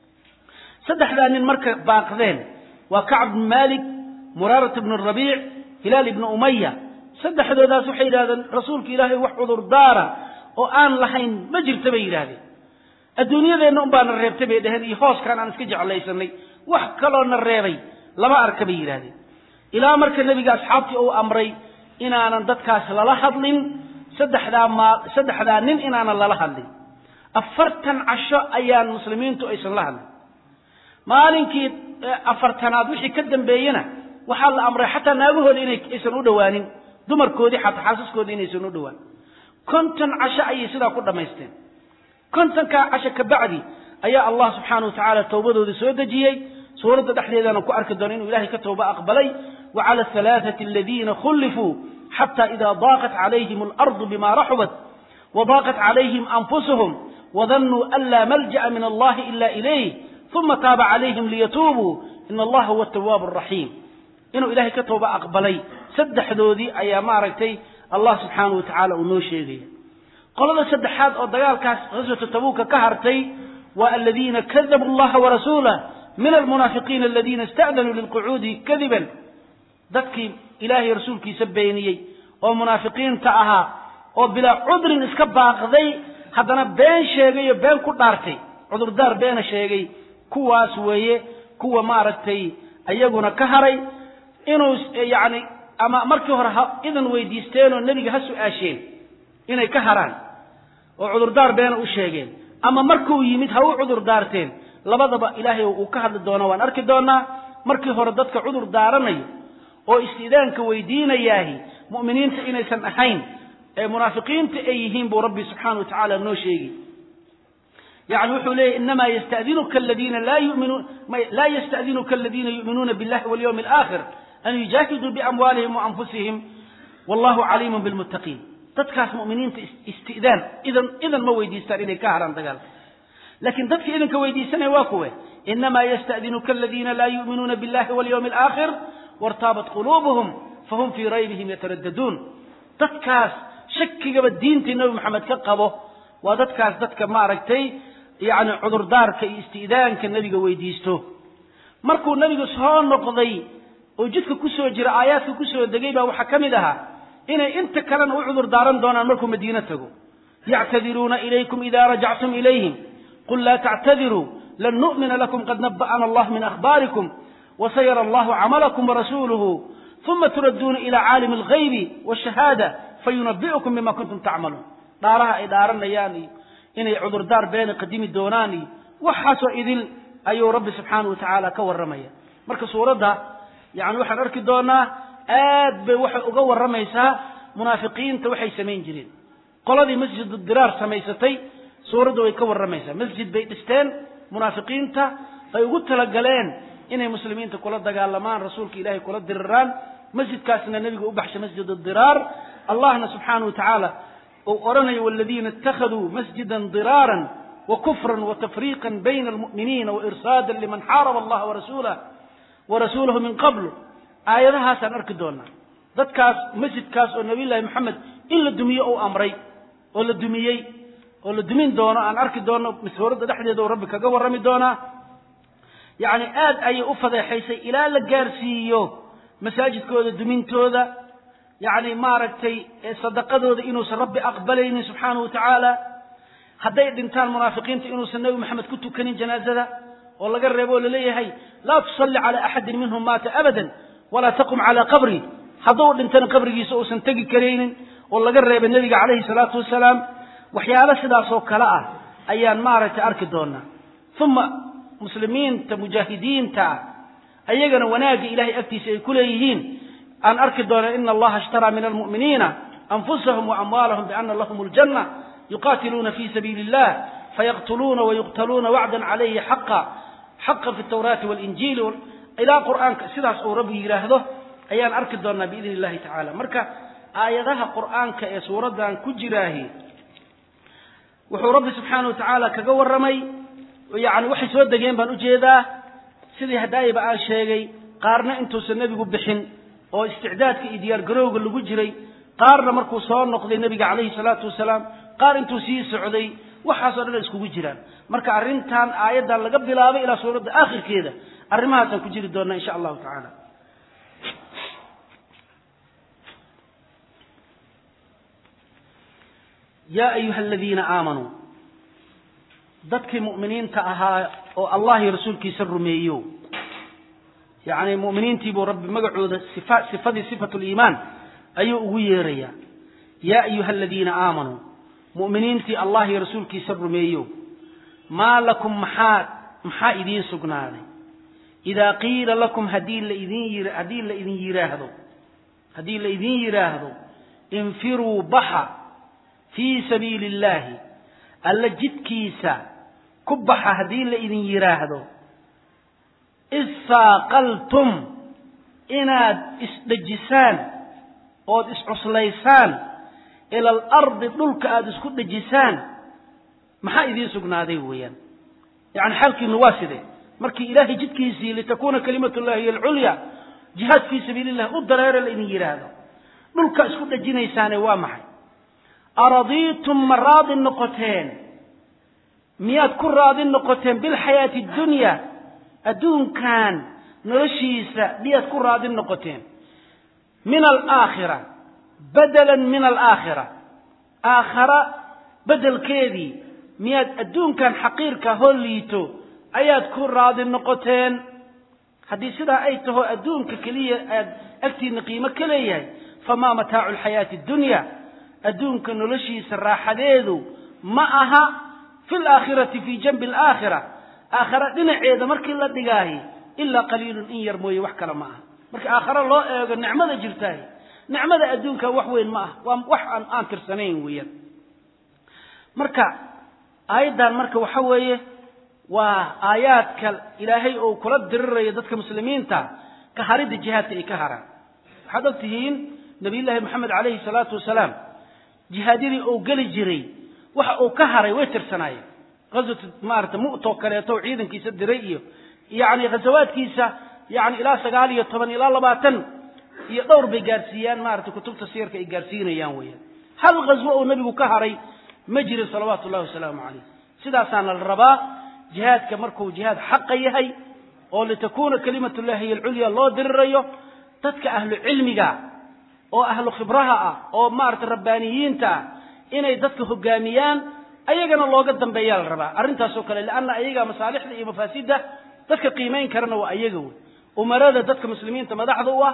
سدح ذان المركب باقذين وكعب بن مالك مرارة بن الربيع هلال بن أمية سدح ذا سحيد هذا رسولك إلهي وحضر دارا وآن لحين مجر تبير هذه الدنيا ذي نقبان الريب تبير دهن يخوص كان أن سكجع الله يسمي وحكالون الريبي لما أركبير هذه إلى مركب النبي قال أصحابتي أو أمري إن أنا ندتكاس للحظلين سدح ذا ما سدح ذا نين إن أنا للحظلين أفرتن عشاء أيام المسلمين تؤيس الله مالك أفرتناد وحي كدن بينا وحال أمر حتى نابه لإنك يسنو دوانين دمر كودي حتى حاسس كودي يسنو دوان كنتن عشاء أي سيدا قد ما يستين كنتن كعشاء كبعدي أي الله سبحانه وتعالى توبته ذي سودة جيي سورة دحلي أنا كأرك الدونين وإلهي كتوبة أقبلي وعلى الثلاثة الذين خلفوا حتى إذا ضاقت عليهم الأرض بما رحبت وضاقت عليهم أنفسهم وظنوا أن لا ملجأ من الله إلا إليه ثم تاب عليهم ليتوبوا إن الله هو التواب الرحيم إنه إلهي كتوبة أقبلي سد حدودي أي ماركتي الله سبحانه وتعالى ونوشيغي قال هذا سد حاد الضيال كاس غزوة تبوك كهرتي والذين كذبوا الله ورسوله من المنافقين الذين استأذنوا للقعود كذبا ذكي إلهي رسولك سبيني ومنافقين تأها وبلا عذر اسكبها قضي haddana been sheegay been ku dhaartay cudur daar been sheegay kuwaas weeye kuwa maaragtay ayaguna ka haray inuu yaani ama markii hore idan weydiisteen oo nabiga ha su'aasheen inay ka haraan oo cudur daar been u sheegeen ama markuu yimid ha u cudur daarteen labadaba ilaahay uu ka hadli doona waan arki doonaa markii hore dadka cudur daaranay oo istiidaanka weydiinayaahi mu'miniinta inaysan ahayn منافقين تأيهين بربي سبحانه وتعالى نوشيجي يعني وحولي إنما يستأذنك الذين لا يؤمنون لا يستأذنك الذين يؤمنون بالله واليوم الآخر أن يجاهدوا بأموالهم وأنفسهم والله عليم بالمتقين تتكاس مؤمنين استئذان إذا إذا ما ويديستان إليك كهران تقال لكن تتكي إذن كويديستان واكوه إنما يستأذنك الذين لا يؤمنون بالله واليوم الآخر وارتابت قلوبهم فهم في ريبهم يترددون تتكاس شكي قبل الدين النبي محمد كقبه ودتكاس دتك ما ركتي يعني عذر دار كاستئذان كالنبي ويديسته مركو النبي سبحانه نقضي oo jidka ku soo jira aayaadka ku soo degay baa waxa kamid aha inay inta kalena u cudur daaran doonaan markuu Madiina tago ya'tadiruna ilaykum idha raja'tum ilayhim qul la ta'tadiru lan nu'mina lakum qad nabba'ana Allah min akhbarikum wa sayara Allah 'amalakum wa rasuluhu thumma turadduna ila 'alim al-ghaybi wash-shahada fayunabbi'ukum bima kuntum ta'malun daaraha ay daaranayaan inay cudur daar been qadimi doonaani waxaasoo idil ayuu Rabbi subhanahu wa ta'ala ka waramaya marka suurada yaani waxaan arki doonaa aad bay waxa uga waramaysaa munaafiqiinta waxay sameyn jireen qoladii masjid ad-dirar samaysatay suuradu way ka waramaysaa masjid bay dhisteen munaafiqiinta ay ugu tala galeen inay muslimiinta kula dagaalamaan rasuulka ilaahay kula diriraan masjidkaasna nabiga u baxshay masjid ad-dirar allahna subhanahu wa ta'ala oo oranayo walladina ittakhadhu masjidan diraran wa kufran wa tafriqan bayna al-mu'minina wa irsadan liman haraba Allah wa rasulahu wa rasuluhu min qabl aayadahaas aan arki doonaa dadkaas masjidkaas oo nabi ilaahay maxamed in la dumiyo oo amray oo la dumiyay oo la dumin doono aan arki doono suurada dhaxdeeda oo Rabbi kaga warami doona yaani aad ay u fadeexaysay ila la gaarsiiyo masaajidkooda dumintooda yaani maaragtay sadaqadooda inuu Rabbi aqbalaynin subhanahu wa ta'ala haday dhintaan munaafiqiinta inuu nabi maxamed ku tukanin janaazada oo laga reebo leeyahay la tusalli ala ahad minhum mata abadan wala taqum ala qabri haduu dhintaan qabrigiisa oo san tagi kareenin oo laga reebo nabiga kaleey salaatu wasalaam waxyaalo sidaas oo kala ah ayaan maaragtay arki doonaa thumma muslimiinta mujaahidiinta ayagana wanaaga ilaahay agtiisa ay ku leeyihiin aan arki doonaa inna allaha ishtara min almu'minina anfusahum wa amwalahum bi anna lahumul janna yuqatiluna fi sabilillah fayaqtuluna wa yuqtaluna wa'dan alayhi haqqan haqqan fi at-taurati wal injil ila qur'aanka sidaas oo rabbi yiraahdo ayaan arki doonaa bi idnillahi ta'ala marka aayadaha qur'aanka ee suuradan ku jiraahi wuxuu Rabbi subhanahu wa ta'ala kaga waramay yaani waxay soo dageen baan u jeedaa sidii hadaayba aan sheegay qaarna intuu nabigu bixin oo isticdaadka iyo diyaar garowga lagu jiray qaarna markuu soo noqday nabiga kaleey salaatu wasalaam qaar intuu sii socday waxaas oo dhan isku jiraan marka arintan aayadan laga bilaabay ilaa suurada aakhirkeeda arimahaas aan ku jiri doonaa insha Allah ta'ala يا أيها الذين آمنوا ضدك مؤمنين تأها أو الله رسولك سر ميو يعني مؤمنين تيبوا رب مقعود صفات صفات صفة الإيمان أيو ويريا يا أيها الذين آمنوا مؤمنين تي الله رسولك سر ميو ما لكم محاد محائدين سقناني إذا قيل لكم هدين لإذين هدين لإذين يراهدوا هدين لإذين يراهدوا انفروا بحا في سبيل الله ألا جد كيسا كبح هدين لإذن يراهدو إذ ثاقلتم إناد إسدجسان أو إسعصليسان إلى الأرض دلك آد إسكدجسان محا إذين سقنا ذي ويان يعني حالك النواسده مركي إلهي جد كيسي لتكون كلمة الله هي العليا جهاد في سبيل الله الضرائر لإذن يراهدو دلك إسكدجنيسان وامحي أرضيتم مراض النقطين مياد كل راض النقطين بالحياة الدنيا أدون كان نرشيسا مياد كل راض النقطين من الآخرة بدلا من الآخرة آخرة بدل كذي مياد أدون كان حقير كهوليتو أياد كل راض النقطين حديث ذا أيته أدون ككلية أكتي نقيمة كلية فما متاع الحياة الدنيا أدونك نلشي سراحة ديدو معها في الآخرة في جنب الآخرة آخرة دينا عيدة مركي الله دقاهي إلا قليل إن يرموي وحكرا معها مركي آخرة الله نعمة جرتاهي نعمة أدونك وحوين معها وح أن آنتر سنين ويا مركا أيضا مركا وحوية وآيات كالإلهي أو كل درر يددك مسلمين تا كهارد الجهات كهرا حضرتهين نبي الله محمد عليه الصلاة والسلام جهادي أو قل جري وح أو كهري ويتر سنايا غزوة مارت مؤتو كليتو عيدا كيسة دريئيو يعني غزوات كيسة يعني إلى سقالية طبعا إلى لباتن يدور بقارسيان مارت كتب تسير كإقارسيين يانويا هل غزوة النبي كهري مجري صلوات الله وسلامه عليه سيدا سان الرباء جهاد كمركو جهاد حقيهي أو لتكون كلمة الله هي العليا الله درريه dadka ahlu cilmiga oo ahlu khibraha ah oo maarta rabbaaniyiinta inay dadka hogaamiyaan ayagana looga dambeeyaa la rabaa arrintaas oo kale laana ayaga masaalixda iyo mafaasida dadka qiimeyn karana waa ayaga way umarada dadka muslimiinta madaxda u ah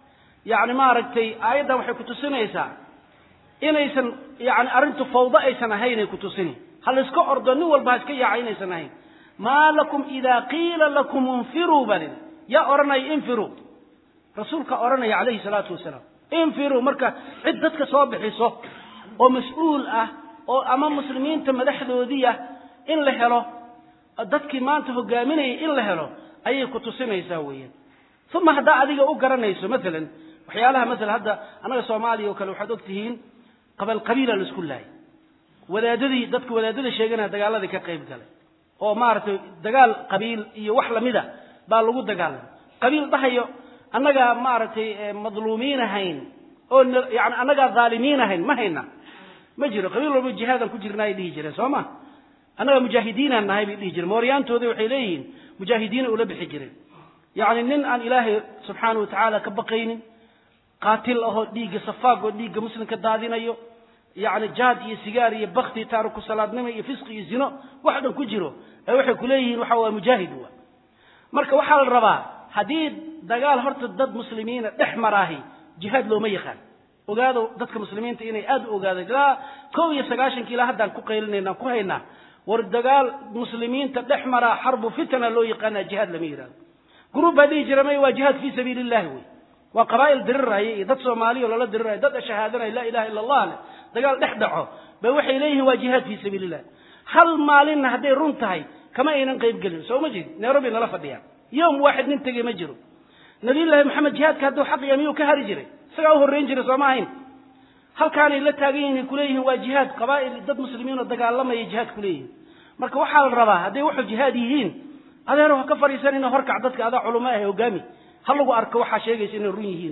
yaani ma aragtay aayada waxay ku tusinaysaa inaysan yaani arrintu fawda aysan ahayn ay ku tusin hal iska ordo nin walba iska yaacaynaysan ahayn ma lakum idha qila lakum infiru bal ya oranay infiru rasuulka oranay alayhi salatu wasalaam infiru marka cid dadka soo bixiso oo mas'uul ah oo ama muslimiinta madaxdoodiya in la helo dadkii maanta hogaaminay in la helo ayay ku tusinaysaa weeyaan thumma hada adiga u garanayso midalan waxyaalaha midal hadda anaga Soomaaliya oo kale waxaad ogtihiin qabal qabiila la isku laay wadaadadii dadka wadaadada sheegana dagaaladii ka qayb galay oo maartay dagaal qabiil iyo wax lamida baa lagu dagaalamay qabiil dhahayo anaga maartay madluumiin ahayn oo yaani anaga zaalimiin ahayn ma hayna ma jiro qabiil walba jihaadan ku jirnaa idii jireen Soomaa anaga mujaahidiin nahay bi idii jireen mooryaantooda waxay leeyihiin mujaahidiin ula bixi jireen yaani nin aan ilaahay subhanahu wa ta'ala ka baqaynin qaatil ah oo dhiiga safaag oo dhiiga muslimka daadinayo yaani jaad iyo sigaar iyo baqti taariku salaadnimo iyo fisqi iyo zino wax dhan ku jiro ay waxay ku leeyihiin waxa waa mujaahid waa marka waxa la rabaa hadii dagaal horta dad muslimiina dhex maraahi jihaad looma yaqaan ogaado dadka muslimiinta inay aad u ogaado ilaa kow iyo sagaashan kiila haddaan ku qaylinayna ku haynaa war dagaal muslimiinta dhex maraa xarbu fitna loo yaqaan jihaad lama yiraahdo group hadii jiramay waa jihaad fi sabiilillah way waa qabaa'il diriraya dad Soomaaliya oo la diriraya dad shahaadana la ilaaha illa allah dagaal dhex dhaco bay waxay leeyihiin waa jihaad fi sabiilillah hal maalin haday run tahay kama aynan qayb galin soo ma jid Nairobi nala fadhiya yoom waahid nin tagay ma jiro nabi ilaahi maxamed jihaadka haduu xaq yamiyo ka hari jiray isaga u horeyn jiray Soomaaliyin halkaan ay la taagayeen kuleeyihiin waa jihaad qabaa'il dad muslimiin oo dagaalamay jihaad kuleeyihiin marka waxa la rabaa haday wax jihaad yihiin adeer wax ka fariisan in horkac dadka ada culimo ah hogaami hal lagu arko waxa sheegaysa in run yihiin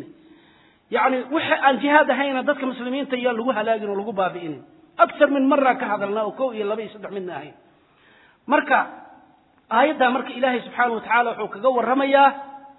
yaani waxa aan jihaad ahayna dadka muslimiinta iyo lagu halaagin oo lagu baabi'in akthar min marra ka hadalna oo koob iyo laba iyo saddex midna ahayn marka aayada marka ilaahay subhanahu wa ta'ala wuxuu kaga warramayaa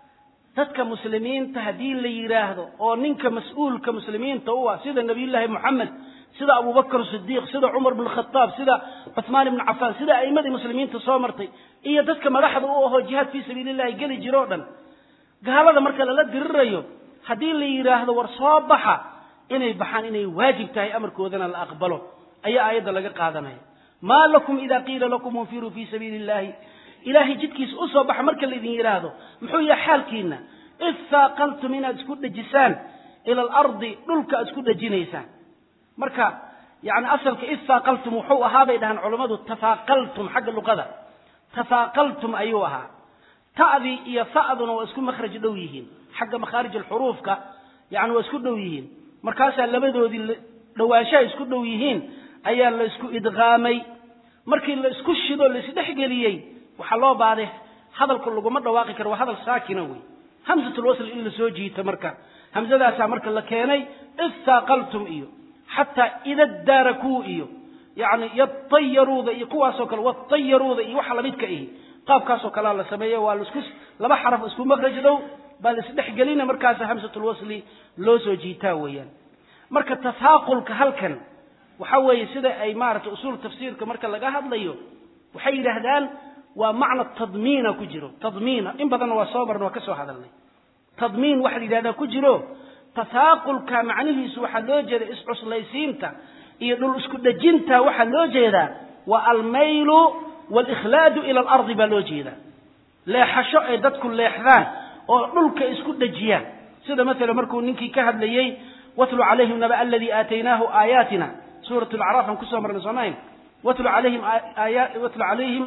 dadka muslimiinta hadii la yiraahdo oo ninka mas'uulka muslimiinta oo sida nabi ilaahi Muhammad sida Abu Bakr Siddiq sida Umar ibn Khattab sida Uthman ibn Affan sida aymada muslimiinta soo martay iyo dadka madaxda u ah jihaad fi sabiilillah gali jiro dhan gaalada marka la dirirayo hadii la yiraahdo war soo baxa inay baxaan inay waajib tahay amarkoodana la aqbalo ayaa aayada laga qaadanaya ma lakum idha qila lakum infiru fi sabiilillah ilaahi jidkiis u soo baxa marka la idin yiraahdo muxuu yahay xaalkiina ifaqaltum min asku dajisan ila al-ard dhulka asku dajinaysan marka yaani asalka ifaqaltum wuxuu ahaa bay dhahan culimadu tafaqaltum xagga luqada tafaqaltum ayuu ahaa ta'di iyo fa'duna waa isku makhraj dhow yihiin xagga makharij al-hurufka yaani waa isku dhow yihiin markaas labadoodii dhawaansha isku dhow yihiin ayaa la isku idqaamay markii la isku shido la isdhex galiyay waxa loo baaday hadalku lagu ma dhawaaqi karo waa hadal saakina way hamzatul wasl in la soo jiito marka hamzadaas marka la keenay istaqaltum iyo hatta ida daraku iyo yaani yatayaruda iyo kuwaas oo kale watayaruda iyo waxa la midka ah qaabkaas oo kale la sameeyo waa isku laba xaraf isku makhraj dow bal isdhex galina markaas hamzatul wasl loo soo jiitaa weeyaan marka tafaaqulka halkan waxa weeye sida ay maarto usul tafsiirka marka laga hadlayo waxay yiraahdaan waa macna tadmiina ku jiro tadmiina in badan waa soo marno ka soo hadalnay tadmiin waxa yiraahdaa ku jiro tafaaqulka macnihiisu waxa loo jeedaa iscuslaysiinta iyo dhul isku dhajinta waxa loo jeedaa waa al-maylu wal ikhlad ila al-ard ba loo jeedaa leexasho ay dadku leexdaan oo dhulka isku dhajiyaan sida mesela markuu ninkii ka hadlayay watlu alayhim naba alladhi aataynahu ayatina سورة الأعراف كسر من زمان واتل عليهم آيات واتل عليهم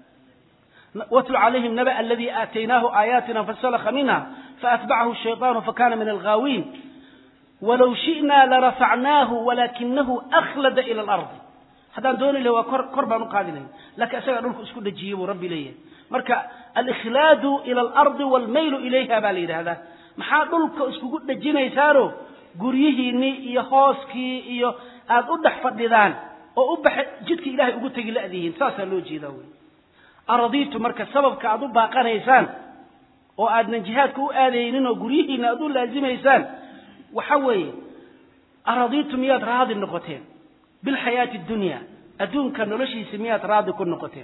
واتل عليهم نبأ الذي آتيناه آياتنا فانسلخ منها فأتبعه الشيطان فكان من الغاوين ولو شئنا لرفعناه ولكنه أخلد إلى الأرض هذا دون اللي هو قربا قادلين لك أسأل لك اسكت الجيب ربي ليه مركا الإخلاد إلى الأرض والميل إليها بالي هذا محا لك اسكت الجينا يسارو قريهيني إيا خوسكي إيا aad u dhax fadhidaan oo u bax jidka ilaahay ugu tagi laadiin saasa loo jeedaa way aradiitu marka sababka aad u baaqanaysaan oo aadnan jihaadka u aadaynin oo guryihiina aad u laazimaysaan waxa weeye aradiitum miyaad raadi noqoteen bilxayaati addunya adduunka noloshiisa miyaad raadi ku noqoteen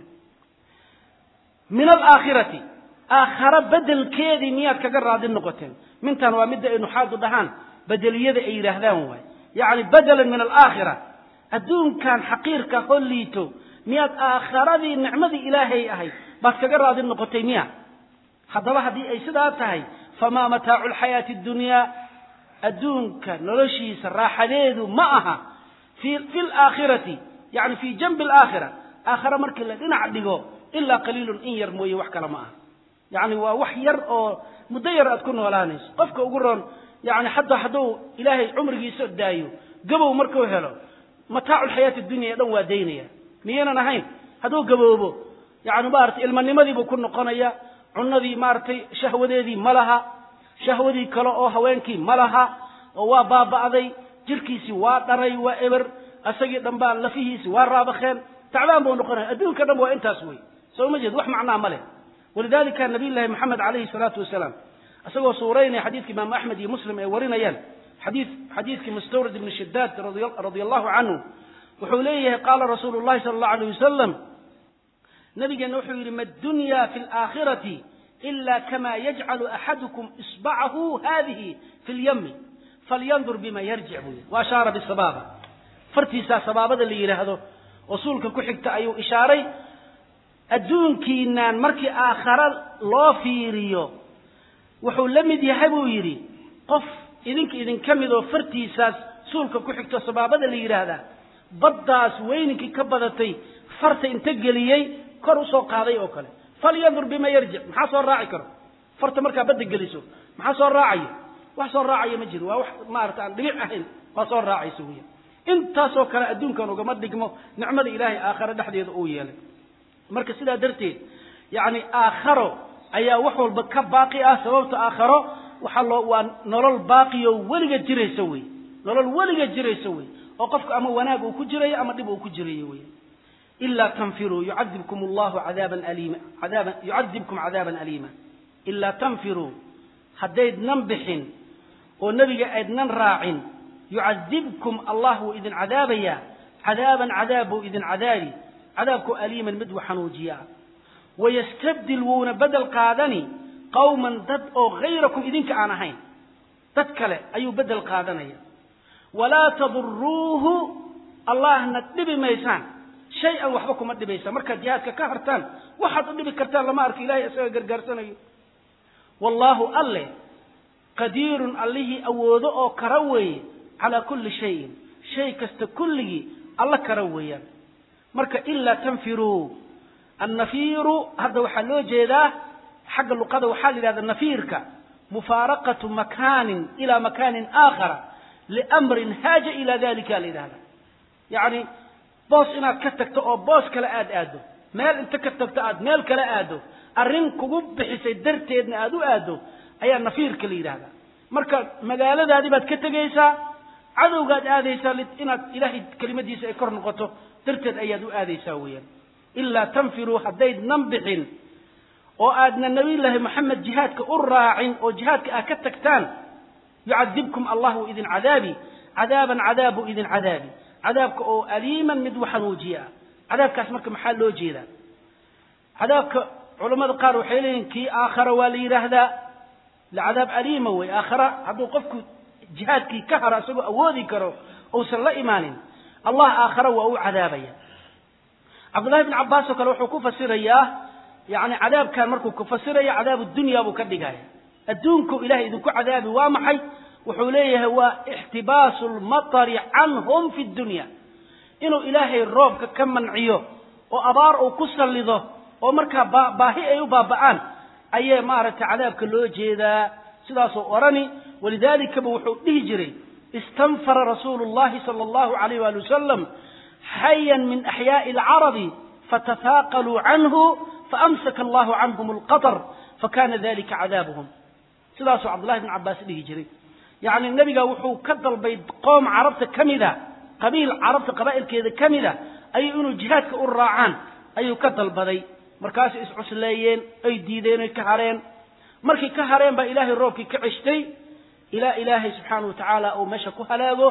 min alaakhirati aakhara bedelkeedii miyaad kaga raadi noqoteen mintan waa midda ay nuxaadu dhahaan bedeliyada ay yidhaahdaan waay yacni bedelan min alaakhira adduunkan xaqiirka holliito miyaad aakharadii nicmadii ilaahay ahayd baad kaga raadi noqotay miya haddaba haddii ay sidaa tahay famaa mataacu lxayaati addunyaa adduunka noloshiisa raaxadeedu ma aha fi fi alaakhirati yani fii janbi alaakhira aakhara markii la dhinac dhigo ilaa qaliilun in yar mooye wax kale ma aha yani waa wax yar oo muddo yar aad ku noolaanayso qofka ugu roon yani xataa hadduu ilaahay cumrigiisa daayo gabow markuu helo mataacu lxayaati addunya dhan waa daynaya miyaynan ahayn hadduu gaboobo yani maaragtay ilmanimadiibuu ku noqonaya cunadii maaragtay shahwadeedii ma laha shahwadii kale oo haweenkii ma laha oo waa baaba'day jirkiisii waa dharay waa eber asagii dhan baa lafihiisii waa raabakeen tacbaan buu noqonaya adduunka dhan waa intaas wey soo ma jeed wax macnaa ma leh walidalika nabiy llaahi maxamed calayhi salaatu wasalaam isagoo suuraynaya xadiidka imaamu axmed iyo muslim ay warinayaan xadiid xadiidkii mustawrid ibni shidaad radia allahu canhu wuxuu leeyahay qaala rasuulu llahi sala allahu alayh wasalam nabigeenna wuxuu yidhi ma dunya fi alaakhirati ila kama yajcalu axadukum isbacahu hadihi fi lyami falyandur bima yarjic buu yidhi wa ashaara bisabaaba fartiisaa sabaabada la yidhaahdo oo suulka ku xigta ayuu ishaaray adduunkiinaan markii aakhara loo fiiriyo wuxuu la mid yahay buu yidhi qof idinka idinka mid oo fartiisaas suulka ku xigto sabaabada la yidhaahdaa baddaas weyninkii ka badatay farta inta geliyey kor usoo qaaday oo kale falyandur bima yarjic maxaa soo raaci karo farta markaa badda geliso maxaa soo raacayo wax soo raacaya ma jiro waa wax maarata aan dhibic ahayn waa soo raacaysa weya intaasoo kale adduunkan ugama dhigmo nicmada ilaahay aakhare dhexdeeda uu yeelay marka sidaa darteed yacni aakharo ayaa wax walba ka baaqi ah sababta aakharo waxaa loo waa nolol baaqiyoo weliga jiraysa wey nolol weliga jiraysa wey oo qofka ama wanaag uu ku jirayo ama dhib uu ku jirayo wey ilaa tanfiruu yucadibkum allahu cadaaban aliima cadaaban yucadibkum cadaaban aliima ilaa tanfiruu haddaydnan bixin oo nebiga aydnan raacin yucadibkum allah wuu idin cadaabayaa cadaaban cadaab buu idin cadaabi cadaabku aliiman mid wa xanuujiyaa wayastabdil wuuna bedel qaadani qawman dad oo hayrakum idinka aan ahayn dad kale ayuu bedel qaadanaya walaa taduruuhu allahna dhibi maysaan shay-an waxba kuma dhibaysa markaad jihaadka ka hartaan waxaad u dhibi kartaan lama arko ilahay isaga gargaarsanayo wallaahu alle qadiirun allihii awoodo oo kara weeye calaa kulli shayin shay kasta kulligii alla kara weeyaan marka ilaa tanfiruu annafiiru hadda waxaa loo jeedaa xagga luqada waxaa la yidhahda nafiirka mufaaraqatu makaanin ilaa makaanin aakhara liamrin haaja ilaa dalika la yidhahda yacni boos inaad ka tagto oo boos kale aad aado meel inta ka tagto aad meel kale aado arrin kugu bixisay darteedna aad u aado ayaa nafiirka la yidhahdaa marka magaaladaadii baad ka tegaysaa cadowgaad aadaysaa inaad ilaahay kelimadiisa ay kor noqoto darteed ayaad u aadaysaa weeyaan ilaa tanfiruu haddaydnan bixin oo aadna nabiyullaahi moxamed jihaadka u raacin oo jihaadka aad ka tagtaan yucadibkum allah wuu idin cadaabi cadaaban cadaab buu idin cadaabi cadaabka oo aliiman mid waxanuujiya ah cadaabkaas marka maxaa loo jeedaa cadaabka culammada qaar waxay leeyihin kii aakhara waa la yidhaahdaa lacadaab aliima wey aakhara hadduu qofku jihaadkii ka haro isagoo awoodi karo uusan la imaanin allah aakhara waa u cadaabaya cabdullahi bn cabbaas oo kale wuxuu ku fasirayaa yani cadaabkan markuu ku fasiraya cadaabu dunya buu ka dhigaya adduunku ilahay idinku cadaabi waa maxay wuxuu leeyahay waa ixtibaasu lmatari canhum fi dunya inuu ilaahay roobka ka manciyo oo abaar uu ku sallido oo markaa baahi ay u baaba'aan ayee maaragtay cadaabka loo jeedaa sidaasoo orani walidaalikaba wuxuu dhihi jiray istanfara rasuulu llahi sala allahu alayh waali wasalam xayan min axyaa'i alcarabi fatafaaqaluu canhu faamsaka allahu canhum alqatar fakana dalika cadaabuhum sidaasuu cabdullahi bn cabbaas dhihi jiray yacni nebiga wuxuu ka dalbay qoom carabta ka mida qabiil carabta qabaa'ilkeeda ka mida ayuu inuu jihaadka u raacaan ayuu ka dalbaday markaasay iscusleeyeen ay diideen oy ka hareen markii ka hareen baa ilaahay roobkii ka ceshtay ilaa ilaahay subxaanahu watacaala uu meesha ku halaago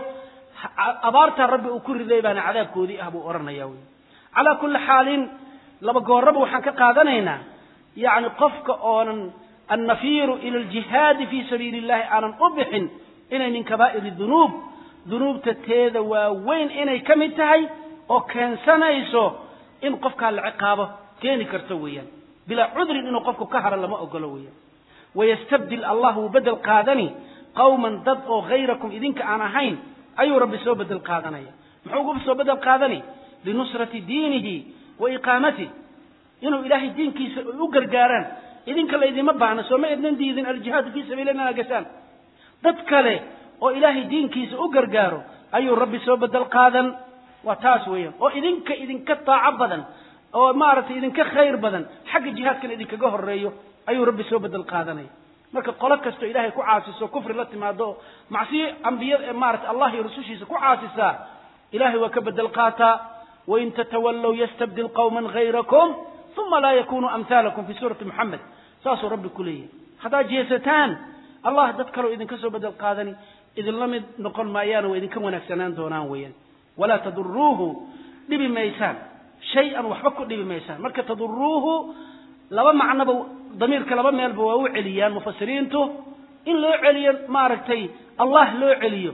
abaartaa rabbi uu ku riday baana cadaabkoodii ah buu odhanayaa wey calaa kulli xaalin laba gooraba waxaan ka qaadanaynaa yacni qofka oonan annafiiru ila aljihaadi fii sabiili illahi aanan u bixin inay min kabaa'iri dunuub dunuubta teeda waaweyn inay ka mid tahay oo keensanayso in qofkaa la ciqaabo keeni karto weeyaan bilaa cudrin inuu qofku ka haro lama ogolo weeyaan wayastabdil allah wuu bedel qaadani qawman dad oo hayrakum idinka aan ahayn ayuu rabbi soo bedel qaadanaya muxuu ugu soo bedel qaadani linusrati diinihi wa iqaamatih inuu ilaahay diinkiisa u gargaaraan idinka la idima baahna soo ma idnan diidin aljihaadu fii sabiilina gasaan dad kale oo ilaahay diinkiisa u gargaaro ayuu rabbi soo bedel qaadan waa taas weeyaan oo idinka idinka taaco badan oo maaragtay idinka khayr badan xagga jihaadkan idinkaga horeeyo ayuu rabbi soo bedel qaadanaya marka qolo kastoo ilaahay ku caasiso kufri la timaado macsiyo ambiyada maaragtay allah iyo rusushiisa ku caasisaa ilaahay waa ka bedel qaataa wain tatawallow yastabdil qawman hayrakum uma laa yakunuu amhaalakum fi suurati muxamed saasuu rabbi ku leeyahay haddaad jeesataan allah dad kaloo idinka soo bedel qaadani idinla mid noqon maayaano waa idinka wanaagsanaan doonaan weeyaan walaa taduruuhu dhibi maysaan shay-an waxba ku dhibi maysaan marka taduruuhu laba macnoba damiirka laba meelba waa u celiyaan mufasiriintu in loo celiyo maaragtay allah loo celiyo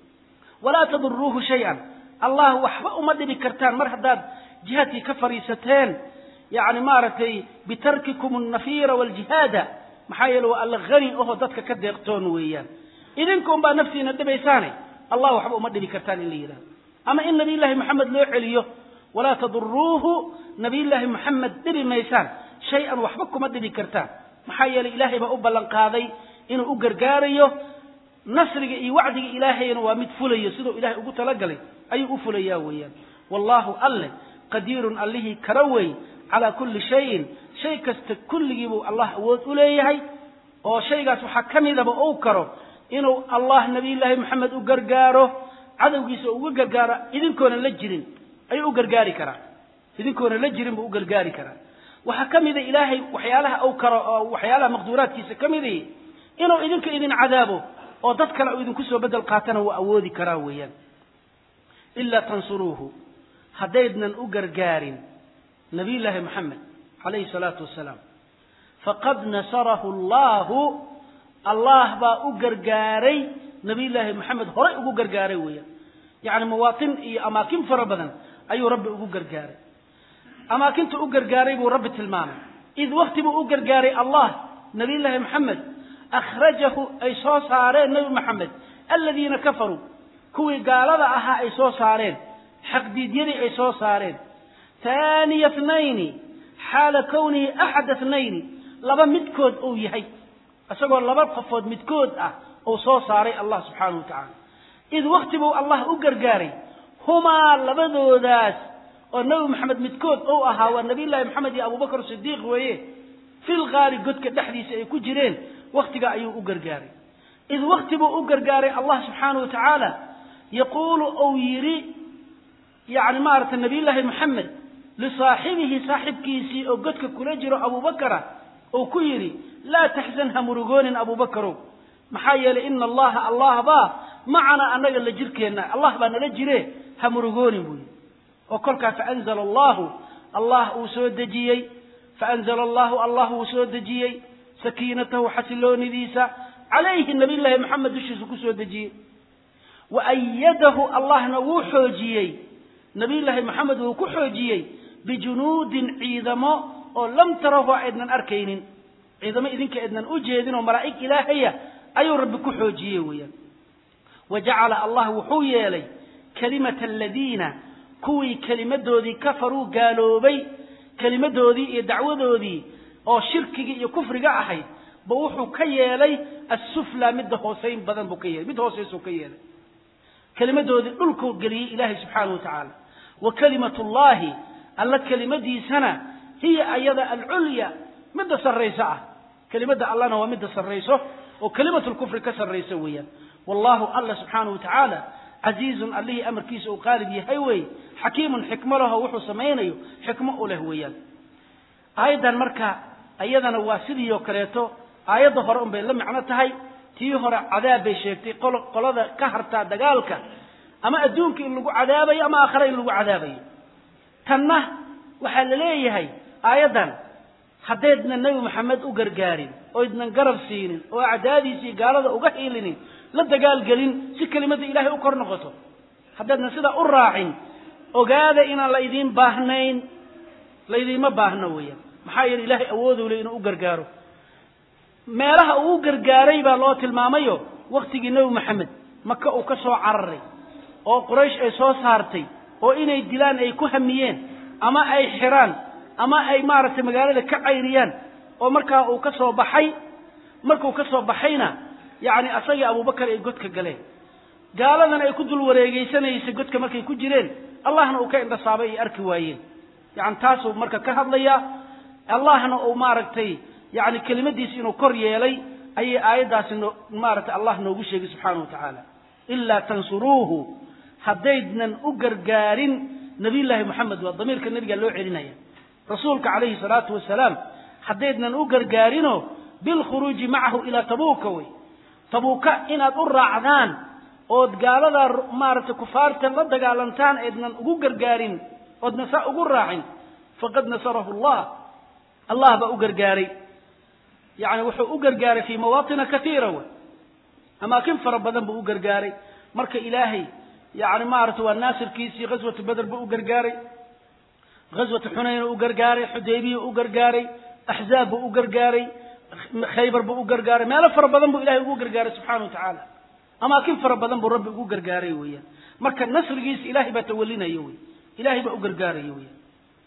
walaa taduruuhu shay-an allah waxba uma dhibi kartaan mar haddaad jihaadkii ka fadhiisateen yacni maaragtay bitarkikum alnafiira waaljihaada maxaa yeele waa alla hani oho dadka ka deeqtoon weeyaan idinka un baa naftiina dhibaysaane allah waxba uma dhibi kartaan in la yidhahdo ama in nabiyullaahi moxamed loo celiyo walaa taduruuhu nabiyullaahi moxamed dhibi maysaan shay-an waxba kuma dhibi kartaan maxaa yeelay ilaahay baa u ballan qaaday inuu u gargaarayo nasriga iyo wacdiga ilaahayna waa mid fulayo siduu ilaahay ugu talagalay ayuu u fulayaa weeyaan wallaahu alle qadiirun allihii kara wey calaa kulli shayin shay kasta kulligii buu allah awood u leeyahay oo shaygaas waxaa ka midaba uu karo inuu allah nabiyullaahi moxamed u gargaaro cadowgiisa uga gargaaro idinkoonan la jirin ayuu u gargaari karaa idinkoonan la jirin buu u gargaari karaa waxaa ka mida ilaahay waxyaalaha uu karo oo waxyaalaha maqduuraadkiisa ka midi inuu idinka idin cadaabo oo dad kale uu idinku soo bedel qaatana waa awoodi karaa weeyaan ilaa tansuruuhu haddaydnan u gargaarin nabiyullaahi moxamed calayhi salaatu wasalaam faqad nasarahu allahu allah baa u gargaaray nabiyullaahi moxamed horay ugu gargaaray weeyaan yacni mawaatin iyo amaakin fara badan ayuu rabbi ugu gargaaray amaakinta u gargaaray buu rabbi tilmaamay id wakti buu u gargaaray allah nabiyullaahi moxamed akhrajahu ay soo saareen nebi moxamed aladiina kafaruu kuwii gaalada ahaa ay soo saareen xaqdiidyadii ay soo saareen haaniya thnayni xaala kownihi axada thnayni laba midkood uu yahay isagoo laba qofood midkood ah uu soo saaray allah subxaanahu wa tacaala id wakti buu allah u gargaaray humaa labadoodaas oo nebi moxamed midkood uu ahaa waa nabiyullaahi moxamed iyo abubakar sidiiq weeye fil gaari godka dhexdiisa ay ku jireen waktiga ayuu u gargaaray id wakti buu u gargaaray allah subxaanahu wa tacaala yaquulu uu yidhi yacni maaragtay nabiyullaahi moxamed lisaaxibihi saaxibkiisii oo godka kula jiro abubakara uu ku yidhi laa taxzan ha murugoonin abubakarow maxaa yeelay ina allaha allah baa macana annaga la jirkeenna allah baa nala jire ha murugoonin buu yidhi oo kolkaa faanzala allahu allah uu soo dejiyey faanzala allahu allah uu soo dejiyey sakiinatahu xasiloonidiisa calayhi nabiyullaahi moxamed dushiisa ku soo dejiyey wa ayadahu allahna wuu xoojiyey nabiyullaahi moxamed wuu ku xoojiyey bijunuudin ciidamo oo lam tarahu aydnan arkaynin ciidamo idinka aydnan u jeedin oo malaa'ig ilaahaya ayuu rabbi ku xoojiyey weeyaan wa jacala allah wuxuu yeelay kalimata aladiina kuwii kelimadoodii kafaruu gaaloobay kelimadoodii iyo dacwadoodii oo shirkigii iyo kufriga ahayd ba wuxuu ka yeelay assufla midda hoosayn badan buu ka yeelay mid hoosaysuu ka yeelay kelimadoodii dhulkuu geliyey ilaahay subxaanahu wa tacaala wa kalimatullaahi alla kelimadiisana hiya ayada alculya midda sarrayso ah kelimadda allana waa midda sarrayso oo kelimatulkufri ka sarrayso weeyaan wallaahu alla subxaanahu wa tacaala casiizun allihii amarkiisa uu qaalib yahay wey xakiimun xikmo laho wuxuu samaynayo xikmo u leh weeyaan aayaddan marka iyadana waa sidii oo kaleeto aayadda hore un bay la macno tahay tii hore cadaab bay sheegtay qolada ka hartaa dagaalka ama adduunka in lagu cadaabayo ama aakhira in lagu cadaabayo tanna waxaa la leeyahay aayaddan haddaydna nebi maxamed u gargaarin oo idnan garab siinin oo acdaadiisii gaalada uga hiilinin la dagaalgelin si kelimada ilaahay u kor noqoto haddaydna sidaa u raacin ogaada inaan la idiin baahnayn la idiinma baahno weeyaan maxaa yeele ilaahay awooduu le inuu u gargaaro meelaha uu u gargaaray baa loo tilmaamayo waktigii nebi maxamed maka uu ka soo cararay oo quraysh ay soo saartay oo inay dilaan ay ku hamiyeen ama ay xiraan ama ay maaragtay magaalada ka cayriyaan oo markaa uu ka soo baxay markuu ka soo baxayna yacni asagii abubakar ay godka galeen gaaladana ay ku dul wareegeysanaysay godka markay ku jireen allahna uu ka indhasaabay ay arki waayeen yacni taasuu marka ka hadlayaa allahna uu maaragtay yacni kelimadiisi inuu kor yeelay ayay aayaddaasi no maaragtay allah noogu sheegay subxaanahu wa tacaala ilaa tansuruuhu haddaydnan u gargaarin nabiyullaahi moxamed waa damiirka nebigaa loo celinaya rasuulka calayhi salaatu wasalaam haddaydnan u gargaarinoo bilkhuruuji macahu ilaa tabuuka wey tabuuka inaad u raacdaan ood gaaladaa maaragtay kufaarta la dagaalantaan eednan ugu gargaarin oodna saa ugu raacin faqad nasarahu allah allah baa u gargaaray yacni wuxuu u gargaaray fii mawaatina katiira wey amaakin fara badan buu u gargaaray marka ilaahay yacni maaragtay waa naasirkiisii ghaswatu beder buu u gargaaray ghaswatu xunayn u gargaaray xudaybiya u gargaaray axzaab buu u gargaaray khaybar buu u gargaaray meelo fara badan buu ilahay ugu gargaaray subxaana wa tacaala amaakin fara badan buu rabbi ugu gargaaray weeyaan marka nasrigiisa ilaahay baa tawalinayo wey ilaahay baa u gargaarayo weeyaan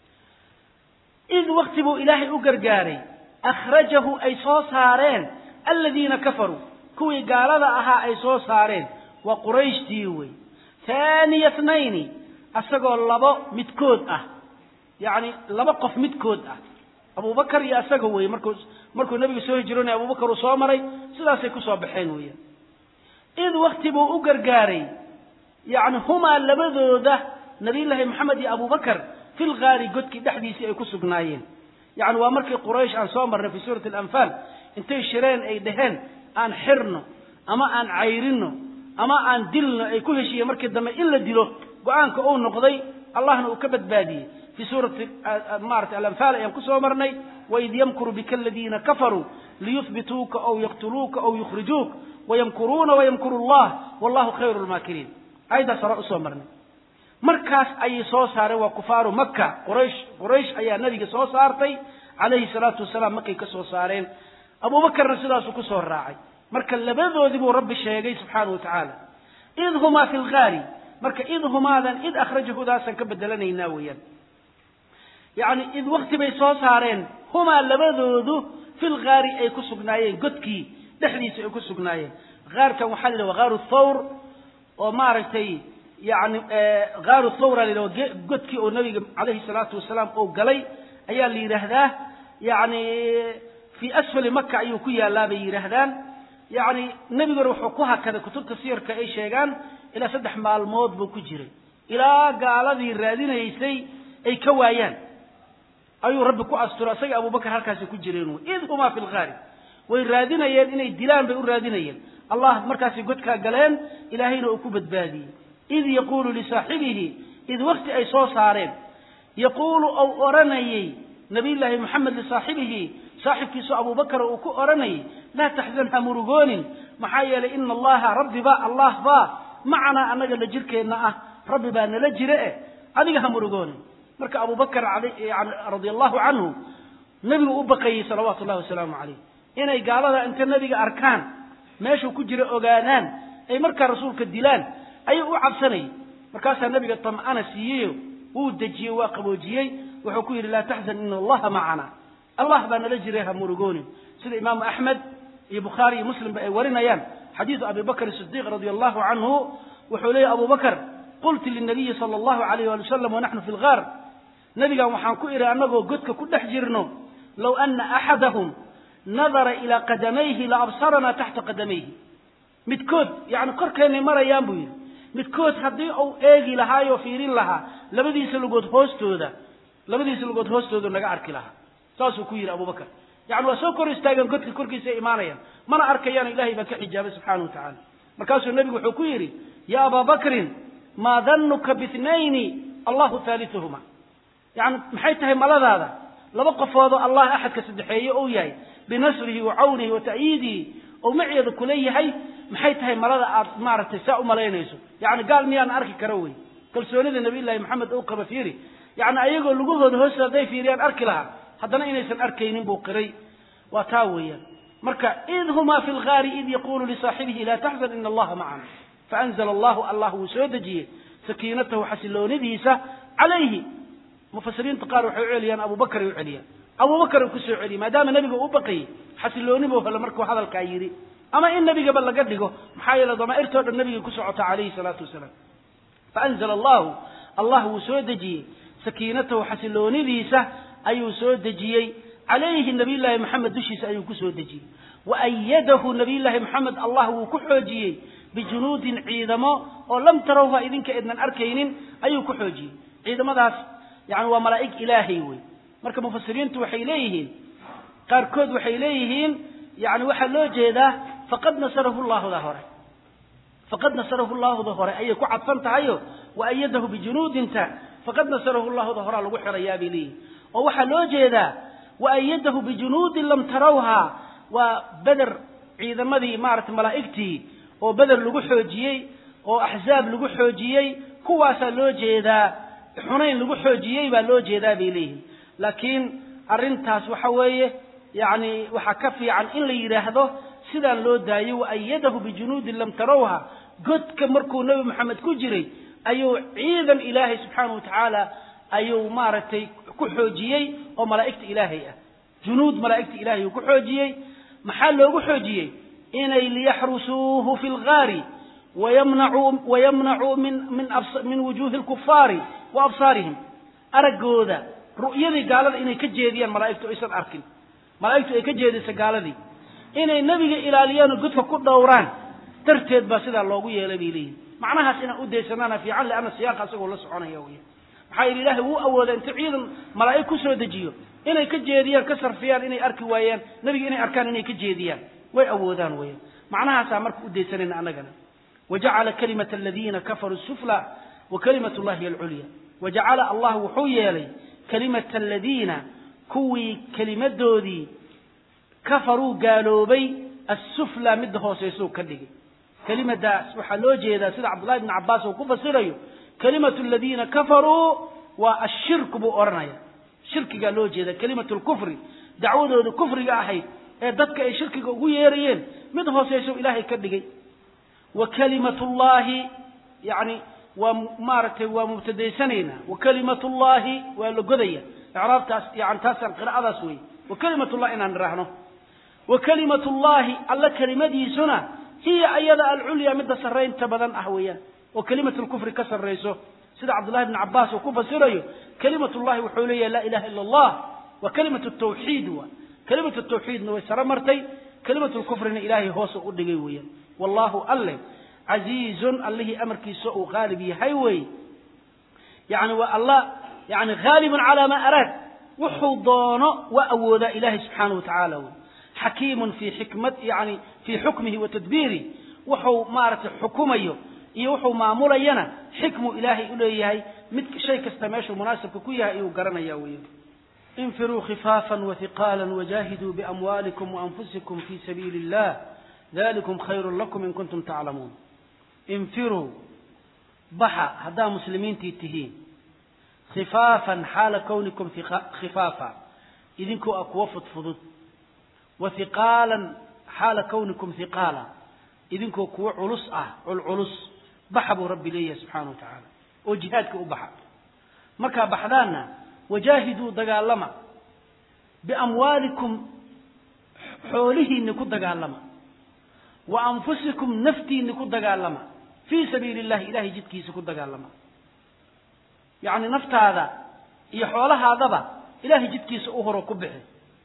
id wakti buu ilaahay u gargaaray akhrajahu ay soo saareen aladiina kafaruu kuwii gaalada ahaa ay soo saareen waa qurayshtii wey haaniya tnayni asagoo labo midkood ah yacni laba qof midkood ah abubakar iyo asaga weye markuu markuu nebiga soo hijroonaya abubakar uu soo maray sidaasay ku soo baxeen weeyaan id wakti buu u gargaaray yacni humaa labadooda nabiyullaahi maxamed iyo abubakar fi lgaari godkii dhexdiisii ay ku sugnaayeen yacni waa markii quraysh aan soo marnay fi suurati alanfaal intay shireen ay dhaheen aan xirno ama aan cayrino ama aan dilno ay ku heshiiyeen markii dambe in la dilo go-aanka uu noqday allahna uu ka badbaadiyey fi suurati maarata alanfaal ayaan ku soo marnay waid yamkuru bika aladiina kafaruu liyuhbituuka aw yaqtuluuka aw yukhrijuuka wayamkuruuna wayamkuru allah wallahu khayru lmaakiriin ayaddaas hore usoo marnay markaas ayay soo saareen waa kufaaru maka quraysh quraysh ayaa nabiga soo saartay calayhi salaatu wasalaam markay ka soo saareen abubakarna sidaasuu ku soo raacay marka labadoodii buu rabbi sheegay subxaana wa tacaala id humaa fi lgaari marka id humaadan id akhrajahudaasaan ka bedelanaynaa weeyaan yacni id wakti bay soo saareen humaa labadoodu fi lgaari ay ku sugnaayeen godkii dhexdiisa ay ku sugnaayeen gaarkan waxaa la yidhaha waa gaaru thawr oo maaragtay yacni gaaru thawra la yidhaha godkii oo nabiga calayhi salaatu wasalaam oo galay ayaa la yidhaahdaa yacni fii asfali maka ayuu ku yaallaa bay yidhaahdaan yacni nebiguna wuxuu ku hakaday kutubta siyarka ay sheegaan ilaa saddex maalmood buu ku jiray ilaa gaaladii raadinaysay ay ka waayaan ayuu rabbi ku asturay isaga abubakar halkaasi ku jireen wey id humaa fi lgaari way raadinayeen inay dilaan bay u raadinayeen allah markaasay godkaa galeen ilaahayna uu ku badbaadiyey id yaquulu lisaaxibihi id wakti ay soo saareen yaquulu ou odhanayey nabiyullaahi moxamed lisaaxibihi saaxibkiisu abubakar uu ku odhanayay laa taxzan ha murugoonin maxaa yeelay ina allaha rabbiba allah baa macanaa annaga la jirkeenna ah rabbi baa nala jire eh adiga ha murugoonin marka abubakar yani radia allahu canhu nebigu u baqayey salawaatu ullahi wasalaamu calayh inay gaalada inta nebiga arkaan meeshuu ku jira ogaadaan ay markaa rasuulka dilaan ayuu u cabsanayay markaasaa nebiga tam'ana siiyeyo wuu dejiyey waa qaboojiyey wuxuu ku yidhi laa taxzan ina allaha macana allah baa nala jiray ha murugoonin sida imaamu axmed iyo bukhaari iyo muslimba ay warinayaan xadiidu abi bakr sidiiq radia allahu canhu wuxuu leeyahy abu bakr qultu linabiyi sala allahu alayh wali wasalam wanaxnu fi lgaar nebigan waxaan ku idhi annagoo godka ku dhex jirno low ana axadahum nadara ilaa qadamayhi la absaranaa taxta qadamayhi midkood yani korkeennay marayaan buu yidhi midkood haddii uu eegi lahaayoo fiirin lahaa labadiisa lugood hoostooda labadiisa lugood hoostooda naga arki lahaa saasuu ku yidhi abubakar يعني وسكر استاجن قد كركي سي إيمانيا ما أركيان إلهي بك حجاب سبحانه وتعالى مركز النبي وحكيري يا أبا بكر ما ظنك باثنين الله ثالثهما يعني محيته ملذ هذا لبقى فاض الله أحد كسدحيه أو ياي بنصره وعونه وتأييده ومعي ذكولي هاي محيته ملذ معرفة ساء ملاينيسو يعني قال ميان أركي كروي كل سؤال النبي الله محمد أوقب فيري يعني أيقول لقوه هسه ذي فيريان أركي لها حتى إنيسان أركينين بوقري وتاويا مركا إذ هما في الغار إذ يقول لصاحبه لا تحزن إن الله معنا فأنزل الله الله سودجيه سكينته حسلون ديسة عليه مفسرين تقاروا عليا أبو بكر يعليا أبو بكر يكسر علي ما دام النبي أبو بقي حسلون به فلا مركو هذا الكايري أما إن النبي قبل لقدقه محايلة ضمائرته النبي يكسر عليه الصلاة والسلام فأنزل الله الله سودجيه سكينته حسلون ديسة أي سودجيه عليه النبي الله محمد دشيس أي كسودجيه وأيده النبي الله محمد الله وكحوجيه بجنود عيدما ولم تروها إذن كإذن أركين أي كحوجيه عيدما ذاس يعني وملائك إلهي وي مركب مفسرين توحي إليهن قاركود وحي إليهن يعني وحلو جيدا فقد نصره الله ظهره فقد نصره الله ظهره أي كعد فانتهيه وأيده بجنود انت فقد نصره الله ظهره لوحر يابي لي ووحلو جيدا وأيده بجنود لم تروها وبدر عيدما ذي مارت ملائكتي وبدر لغو حوجيي وأحزاب لغو حوجيي كواسا لو جيدا حنين لغو حوجيي با لو جيدا بإليه لكن أرنتاس وحوية يعني وحكفي عن إن لي يراهده سيدان لو دايي وأيده بجنود لم تروها قد كمركو نبي محمد كجري أيو عيدا إلهي سبحانه وتعالى أيو مارتي كحوجيي وملائكة إلهية جنود ملائكة إلهي كحوجيي محل لو حوجيي إني ليحرسوه في الغار ويمنعوا ويمنعوا من من من وجوه الكفار وأبصارهم أرجو ذا رؤيتي قالت إني كجيديا ملائكة إيسان أركن ملائكة كجيدي سقالدي إني النبي إلى ليان قد فكر دوران ترتيب بس إذا الله ويا لبيلين معناها سنة أودي سنانا في عل أنا سياق أسوق الله سبحانه يوميا حي الله هو أول أن تعيد ملائكة سودجيو إني كجيديا كسر فيان إني أركي ويان نبي إني أركان إني كجيديا ويأودان ويا معناها سامرك أودي سنين أنا جنا وجعل كلمة الذين كفروا السفلى وكلمة الله هي العليا وجعل الله وحوي لي كلمة الذين كوي كلمة دودي كفروا قالوا بي السفلى مده سيسوق كدقي كلمة دا سبحانه دا سيد عبد الله بن عباس وكفر سيريو كلمة الذين كفروا والشرك بأرنايا شرك قالوا جيدا كلمة الكفر دعوه الكفر قاحي dadka ay shirkiga ugu yeerayeen mid hooseyso ilaahay ka dhigay wa kalimatullahi yani wa maartay wa mubtadaysanayna wa kalimatullahi wa la godaya i'raabtaas yani taasan qiraa'adaas way wa kalimatullahi inaan raahno wa kalimatullahi alla kalimadiisuna hiya ayada al-ulya mid sarreynta badan ah weeyaan wa kalimatul kufri ka sarreyso sida Abdullah ibn Abbas uu ku fasirayo kalimatullahi wuxuu leeyahay la ilaha illa Allah wa kalimatut tawhid wa كلمة التوحيد نوي سرمرتي كلمة الكفر إن إلهي هو سوء دقيويا والله الله عزيز الله أمر كي سوء غالبي هايوي يعني والله يعني غالب على ما أراد وحضان وأود إلهي سبحانه وتعالى حكيم في حكمة يعني في حكمه وتدبيره وحو مارة حكوميه يوحو معمولينا حكم إلهي إلهي مثل شيء كستماش ومناسب كويها إيو قرنا ياوي انفروا خفافا وثقالا وجاهدوا بأموالكم وأنفسكم في سبيل الله ذلكم خير لكم إن كنتم تعلمون انفروا بحا هذا مسلمين تيتهين خفافا حال كونكم خفافا إذنكم أقوفت فضد وثقالا حال كونكم ثقالا إذنكم كو علص أه العلص بحبوا ربي لي سبحانه وتعالى وجهادك أبحب مركا بحذانا وجاهدوا دقالما بأموالكم حوله إنكو دقالما وأنفسكم نفتي إنكو دقالما في سبيل الله إلهي جد كيسكو دقالما يعني نفت هذا يحول هذا با إلهي جد كيس أهر كبه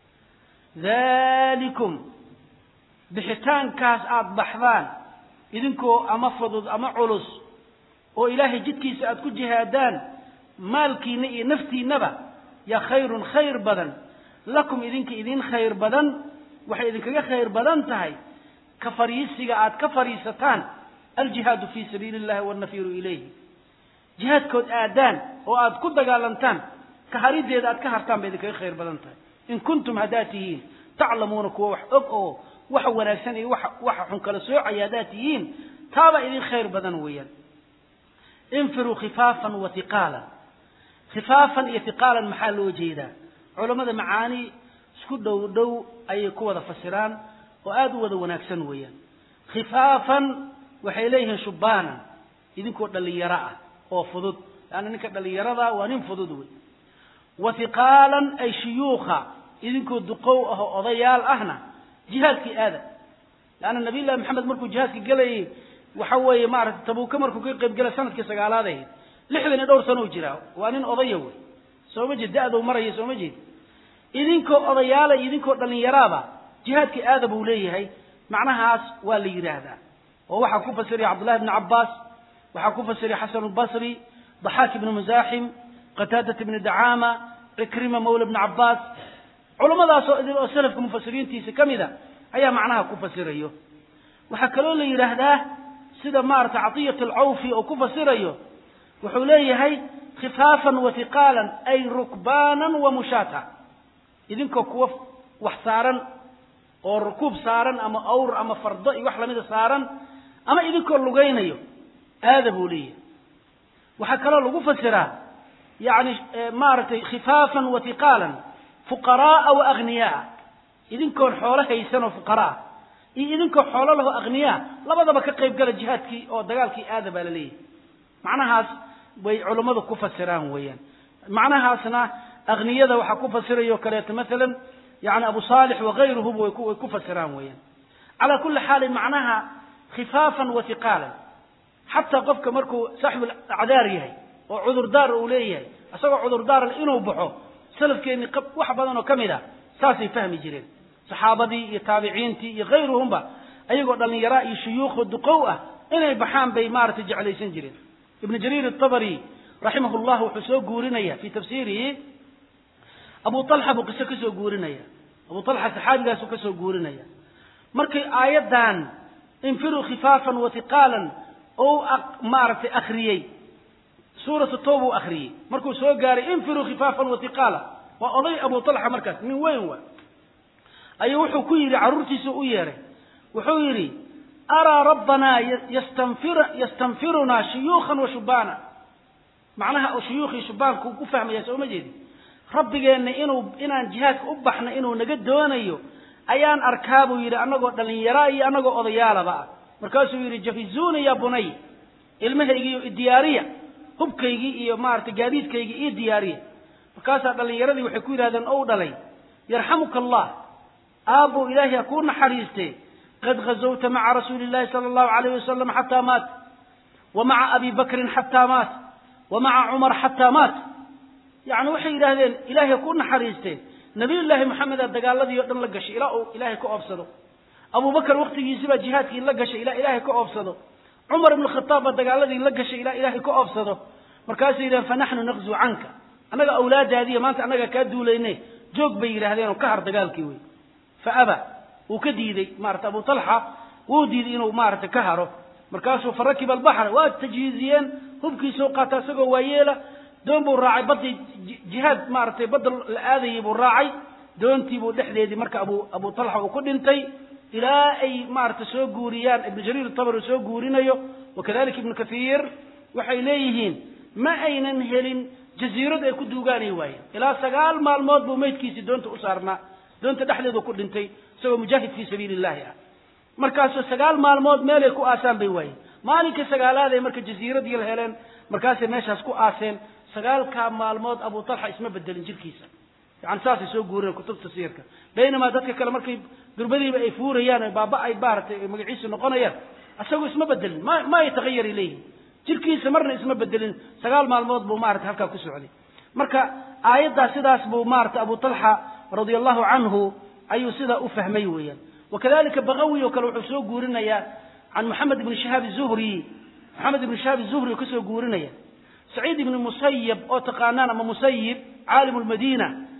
ذلكم بحتان كاس آد بحذان إذنكو أما فضد أما علص وإلهي جد كيس أدكو جهادان مالكي نفتي نبا يا خير خير بدن lakum idinka idin khayr badan waxay idinkaga khayr badan tahay ka fariisiga aad ka fariisataan aljihaadu fii sabiili illahi wannafiru ilayhi jihaadkood aadaan oo aad ku dagaalantaan ka harideeda aad ka hartaan bay idinkaga khayr badan tahay in kuntum haddaad tihiin taclamuuna kuwa wax og oo waxa wanaagsan iyo waxa waxa xun kala soocaya haddaad tihiin taaba idin khayr badan weeyaan infiruu khifaafan wa hiqaalan khifaafan iyo hiqaalan maxaa loo jeedaa culamada macaani isku dhow dhow ayay ku wada fasiraan oo aada u wada wanaagsan weeyaan khifaafan waxay leeyihiin shubaanan idinkoo dhalinyaro ah oo fudud laanna ninka dhalinyarada waa nin fudud wey wa hiqaalan ay shuyuukha idinkoo duqow ah oo odayaal ahna jihaadkii aada laanna nabiy llahi maxamed markuu jihaadka gelayay waxa weeye maaragtay tabuuka markuu ka qayb galay sanadkii sagaalaad ahayd lixdan iyo dhowr sano u jiraa waa nin odaya wey soo ma jeed da-dou maraya soo ma jeed idinkoo odayaala idinkoo dhalinyaraaba jihaadkii aada buu leeyahay macnahaas waa la yidhaahdaa oo waxaa ku fasiraya cabdullahi ibni cabbaas waxaa ku fasiraya xasan albasri daxaak ibni musaaxim qataadat ibni dacaama cikrima mawla ibni cabbaas culamadaasoo oo salafka mufasiriintiisa ka mida ayaa macnaha ku fasirayo waxaa kaloo la yidhaahdaa sida maaragtay catiyat alcawfi oo ku fasirayo wuxuu leeyahay khifaafan wa hiqaalan ay rukbaanan wa mushaata idinkoo kuwa wax saaran oo rukuub saaran ama awr ama fardo iyo wax lamida saaran ama idinkoo lugaynayo aada buu leeyahay waxaa kaloo lagu fasiraa yani maaragtay khifaafan wa hiqaalan fuqaraaa wa aghniyaa idinkoon xoolo haysan oo fuqaraa iyo idinkoo xoolo laho aghniyaa labadaba ka qayb gala jihaadkii oo dagaalkii aada baa la leeyahay macnahaas bay culammadu ku fasiraan weeyaan macnahaasna aghniyada waxaa ku fasirayo kaleeto maalan yani abu saalix wakayruhuba way ku fasiraan weeyaan calaa kulli xaalin macnaha khifaafan wa hiqaalan xataa qofka markuu saaxibu acdaar yahay oo cudurdaar uu leeyahay isagoo cudurdaar inuu baxo salafkeenni wax badan oo ka mid ah saasay fahmi jireen saxaabadii iyo taabiciintii iyo kayruhumba ayagoo dhallinyaraa iyo shuyuukho duqow ah inay baxaan bay maaragtay jeclaysan jireen ibnu jariir atabari raximah llah wuxuu soo guurinaya fii tafsiirihi abu talxa buu qiso ka soo guurinaya abu talxa saxaabigaasuu ka soo guurinaya markay aayaddan infiruu khifaafan wa hiqaalan ou maaragtay akriyey suuratu tawba u akriyey markuu soo gaaray infiruu khifaafan wa hiqaala waa oday abu talxa markaas nin weyn waa ayuu wuxuu ku yidhi carruurtiisa u yeeray wuxuu yidhi araa rabbanaa yastanfir yastanfirunaa shuyuukhan wa shubaana macnaha shuyuukhii shubaanku ku fahmaya soo ma jeedi rabbigeenna inuu inaan jihaadka u baxna inuu naga doonayo ayaan arkaa buu yidhi annagoo dhallinyara iyo annagoo odayaalaba ah markaasuu yidhi jahizuuna ya bunay ilmahaygiiyo idiyaariya hubkaygii iyo maaragtay gaadiidkaygii io diyaariya markaasaa dhallinyaradii waxay ku yidhahdeen ow dhalay yarxamuka allah aabbow ilaahay ha kuu naxariiste qad gazawta maca rasuuli illahi sala allahu alayh wasalam xataa maat wa maca abi bakrin xataa maat wa maca cumar xataa maat yacni waxay yidhaahdeen ilaahay ha kuu naxariiste nabiyullaahi maxameda dagaaladii o dhan la gashay ilaa uu ilaahay ka oobsado abubakar waktigiisibaa jihaadkii la gashay ilaa ilaahay ka oobsado cumar ibnu khataab baa dagaaladii la gashay ilaa ilaahay ka oobsado markaasay yidhahdeen fanaxnu naqzuu canka annaga awlaadaadiiya maanta annaga kaa duulayne joog bay yidhaahdeen oo ka har dagaalkii wey fa aba wuu ka diiday maarata abu talxa wuu diiday inuu maaragtay ka haro markaasuu farakiba albaxra waa tajhiiziyeen hubkiisoo qaata isagoo waayeela doon buu raacay baddii jihaad maaragtay badda la aadayay buu raacay doontii buu dhexdeedii marka abu abu talxa uu ku dhintay ilaa ay maaragtay soo guuriyaan ibnu jariir atabari soo guurinayo wakadalika ibnu kathiir waxay leeyihiin ma aynan helin jaziirad ay ku duugaanay waayeen ilaa sagaal maalmood buu meydkiisii doonta u saarnaa doonta dhexdeedu ku dhintay isagoo mujaahid fii sabiili illahi ah markaasoo sagaal maalmood meelay ku aasaan bay waayeen maalinkii sagaalaad ay marka jaziiradii la heleen markaasay meeshaas ku aaseen sagaalkaa maalmood abu talxa isma bedelin jirkiisa yani saasay soo guureen kutubta siirka baynamaa dadka kale markay durbadiiba ay fuurayaan baaba ay baaratay magaciisu noqonayaan isagoo isma bedelin ma ma yatahayar ilayhi jirkiisa marna isma bedelin sagaal maalmood buu maarata halkaa ku socday marka aayaddaa sidaas buu maarata abu talxa radia allahu canhu ayuu sidaa u fahmay weeyaan wakadalika bagawi oo kale wuxuu soo guurinayaa can moxamed ibni shihaab zuhri moxamed ibni shihaab zuhri oo kasoo guurinaya saciid ibni musayib oo taqaanaan ama musayib caalim lmadiina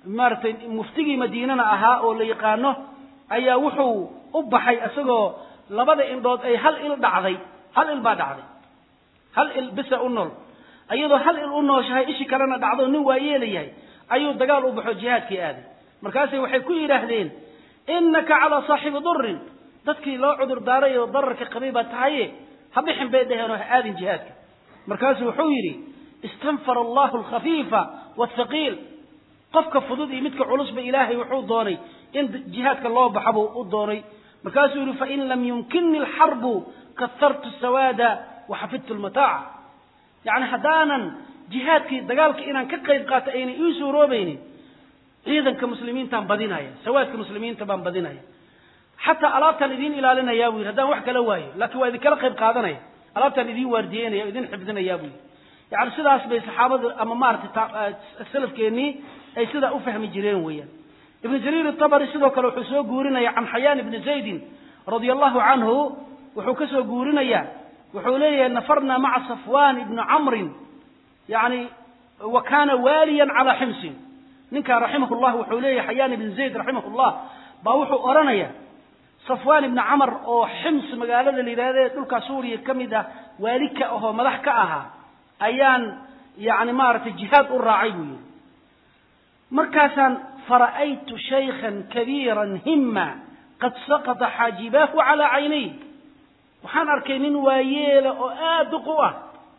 maartay muftigii madiinana ahaa oo la yaqaano ayaa wuxuu u baxay asagoo labada indhood ay hal il dhacday hal il baa dhacday hal il bisa u nool ayadoo hal il u nooshahay ishi kalena dhacdo nin waa yeelayahay ayuu dagaal u baxo jihaadkii aaday markaasay waxay ku yiraahdeen innaka ala saahibi durrin dadkii loo cudur daaray oo dararka qabiiba tahay ha bixin bay dhaheen oo aadin jihaadka markaasuu wuxuu yiri istanfara Allahu al-khafifa wath-thaqil qofka fudud iyo midka culus ba ilaahay wuxuu doonay in jihaadka loo baxabo u doonay markaasuu yiri fa in lam yumkinni al-harb kathartu as-sawada wa hafidtu al-mataa'a yani hadanan jihaadkii dagaalka inaan ka qayb qaato ayna ii soo roobaynin ciidanka muslimiinta badinaya sawaadka muslimiinta baan badinaya hatta alaabtan idin ilaalinaya buu hadaan wax kala waayo laakiin waa idin kala qayb qaadanaya alaabtan idin waardiyeynaya idin xifdinaya buu يعني سيداس بي صحابه اما مارتي سلفكيني اي سيدا u fahmi jireen weeyaan ibn jarir at-tabari sidoo kale wuxuu soo guurinaya can xayaan ibn zayd radiyallahu anhu wuxuu ka soo guurinaya wuxuu leeyahay nafarna ma'a safwan ibn amr yani wa kana waliyan ala hims ninka rahimahullah wuxuu leeyahay xayaan ibn zayd rahimahullah ba wuxuu oranaya safwan ibn amr oo hims magaalada la yiraahdo dhulka suuriya kamida walika oo madax ka ahaa ayaan yani maartay jihaad u raacay buu yiri markaasan fara'aytu shaykhan kabiran himma qad saqata hajibahu ala ayni waxaan arkay nin waayeela oo aad u quwa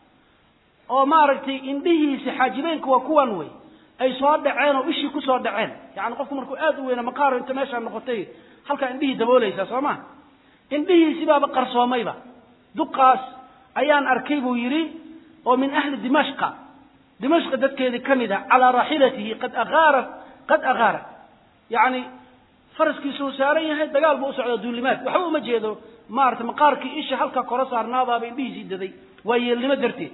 oo maartay indhihiisa xajibeynku waa kuwan way ay soo dhaceen oo ishi ku soo dhaceen yani qofku markuu aad u weena maqaar inta meesha noqotay halka indhihi daboolaysa Soomaa indhihiisi baba qarsoomayba duqaas ayaan arkay buu yiri ومن أهل دمشق دمشق ذاتك كمدة على راحلته قد أغار قد أغار يعني فرس كيسو ساريه دقال بوسع دولمات وحو مجيدو مارت مقارك إيش حلقة كرسار ناضا بين بيزي ددي وهي اللي ما درتي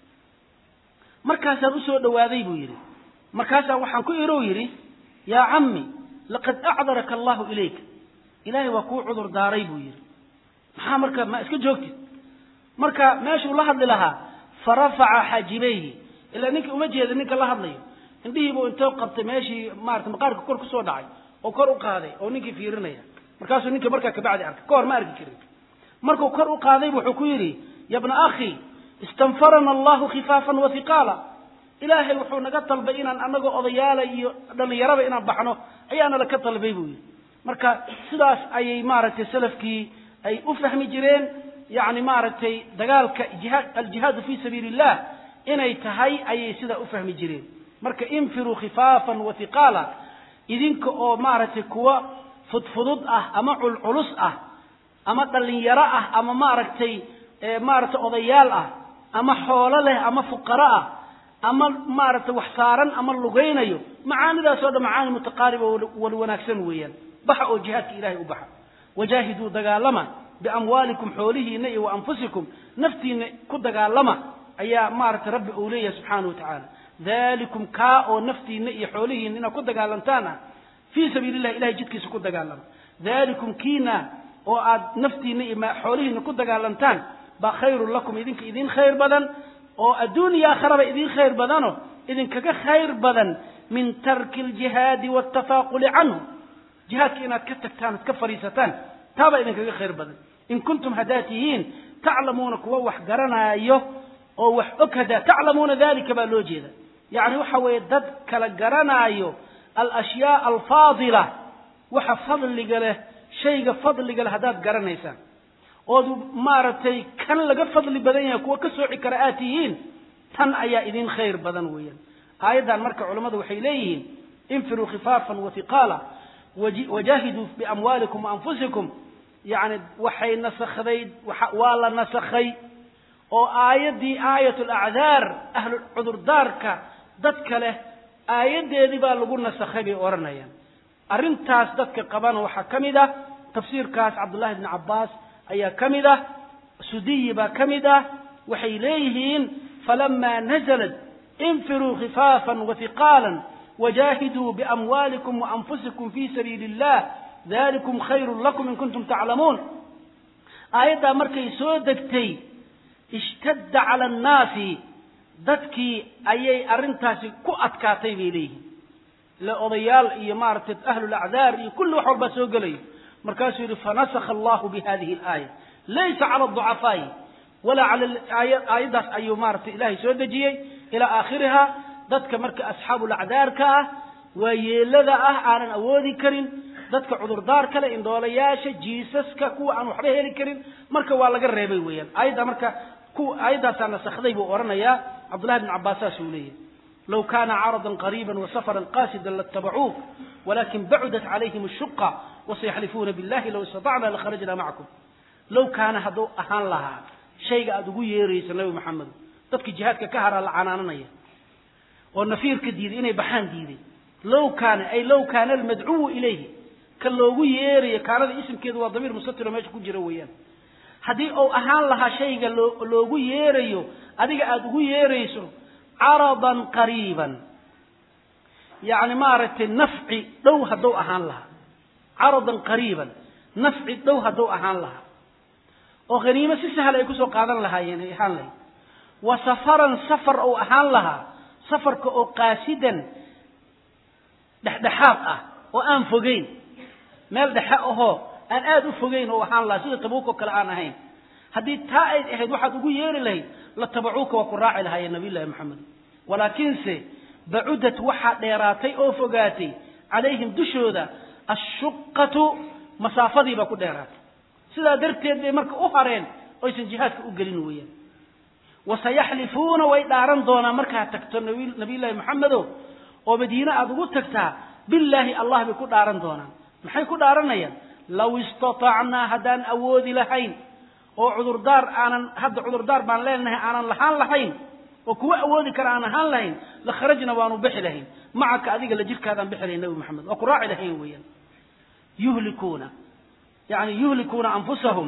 مركاسا بسو دوادي بويري مركاسا وحان كو يرويري يا عمي لقد أعذرك الله إليك إلهي وكو عذر داري بويري محا مركا ما اسكت جوكتي مركا ماشي الله لها فرفع حاجبيه إلا نك ومجهد نك الله هضلي عندي بو أنت قبت ماشي مارت مقارك كور كسر داعي أو كور قاضي أو نك في رنيا مركز نك مركا كبعد عرك كور ما أرجع كريم مركو كور قاضي وحكيري يا ابن أخي استنفرنا الله خفافا وثقالا إلهي وحنا قتل بينا أن نجو أضيالا لما يرى بينا بحنو أي أنا لكتل بيبوي مركا سلاس أي مارت السلف كي أي أفهم جيرين يعني مارتي دغالك جهاد الجهاد في سبيل الله اني تهي اي سدا افهم جيرين marka infiru khifafan wa thiqala idinka oo maartay kuwa fudfudud ah ama culculus ah ama dhalinyaro ah ama maartay ee maartay odayaal ah ama xoolo leh ama fuqara ah ama maartay wax saaran ama lugeynayo macaanidaas oo dhammaan mutaqaariba wal wanaagsan weeyaan baxa oo jihadka ilaahay u baxa wajahidu dagaalama بأموالكم حوله نئي وأنفسكم نفتي كدقالما أيا مارت رب أوليه سبحانه وتعالى ذلكم كاء نفتي نئي حوله إننا كدقالنتانا في سبيل الله إلهي جدك سكدقالما ذلكم كينا وعد نفتي نئي ما حوله إن كدقالنتان بخير لكم إذنك إذن خير بدن والدنيا خرب إذن خير بدنه إذن كك خير بدن من ترك الجهاد والتفاقل عنه جهاد كينات كتكتان كفريستان تابع إذن كك خير بدن إن كنتم هداتيين تعلمون كووح قرنا أيه أو وح أكدا تعلمون ذلك بالوجه يعني وحوي دد كلا قرنا أيه الأشياء الفاضلة وحفظل اللي قاله شيء فضل اللي قاله هدات قرنا يسان oo maartay kan laga fadli badan yahay kuwa ka soo xikaraatiyiin tan ayaa idin khayr badan weeyaan aayadan marka culimadu waxay leeyihiin infiru khifafan wa thiqala wajahidu bi amwalikum wa anfusikum yani waxay nasakhday wala nasakhay oo aayadii aayatul a'dhar ahlu udurdarka dadka leh aayadeedii baa lagu nasakhay bay oranayaan arintaas dadka qaban waxa kamida tafsiirkaas Abdullah ibn Abbas أي كمدة سديبة كمدة وحيليهين فلما نزلت انفروا خفافا وثقالا وجاهدوا بأموالكم وأنفسكم في سبيل الله ذلكم خير لكم إن كنتم تعلمون آية مركي سودكتي اشتد على الناس دتكي أي أرنتاسي كؤتكاتي بإليه la odayaal iyo maartay ahlul a'dar iyo kullu wax walba soo galay markaasuu yiri fanasakha Allah bi hadhihi al-aya laysa 'ala ad-du'afaa wala 'ala al-ayat ayadas ayu maartay ilaahi soo dajiyay ila aakhiraha dadka marka ashaabul a'darka ah wayeelada ah aanan awoodi karin dadka cudur daar kale in doolayaasha jiisaska kuwa aan waxba heli karin marka waa laga reebay weeyaan ayda marka ku aydaas aan saxday buu oranaya Abdullah ibn Abbas suuliye law kana 'aradan qariban wa safaran qasidan lattaba'uuk walakin ba'udat 'alayhim ash-shuqqa wa sayahlifuna billahi law istata'na la kharajna ma'akum law kana hadu ahaan laha shayga aad ugu yeeraysan Nabi Muhammad dadka jihadka ka hara la canaananaya oo nafiirka diiday inay baxaan diiday law kana ay law kana al-mad'u ilayhi kan loogu yeerayo kaanada ismkeedu waa damiir mustatir meesha ku jira weeyaan hadii oo ahaan laha shayga loogu yeerayo adiga aad ugu yeerayso aradan qariban yaani maaragtay nafci dhow haduu ahaan laha aradan qariban nafci dhow haduu ahaan laha oo qaniimo si sahal ay ku soo qaadan lahaayeen ay ahaan lahayd wa safaran safar oo ahaan laha safarka oo qaasidan dhaxdhaxaad ah oo aan fogeyn meel dhaxa ahoo aan aad u fogeyn oo waxaan la sida tabuuko kala aan ahayn hadii taa ay ahayd waxaad ugu yeeri lahayd la tabuuka wa quraaci lahaay nabiga Muhammad walaakin se ba'udat waxa dheeraatay oo fogaatay عليهم دشودا الشقة مسافة با كديرات سدا درتين دي marka u hareen oo isan jihadka u galin weeyaan وسيحلفون ويدارن doona marka tagto nabiga Muhammad oo Madiina aad ugu tagtaa billahi Allah bi ku dhaaran doona maxay ku dhaaranayaan law istata'na hadan awoodi lahayn oo cudur daar aanan hadda cudur daar baan leenahay aanan lahaan lahayn oo kuwa awoodi kara aan ahaan lahayn la kharajna waanu bixi lahayn macaka adiga la jirkaadan bixin nabi Muhammad oo quraaci lahayn weeyaan yuhlikuna yani yuhlikuna anfusahum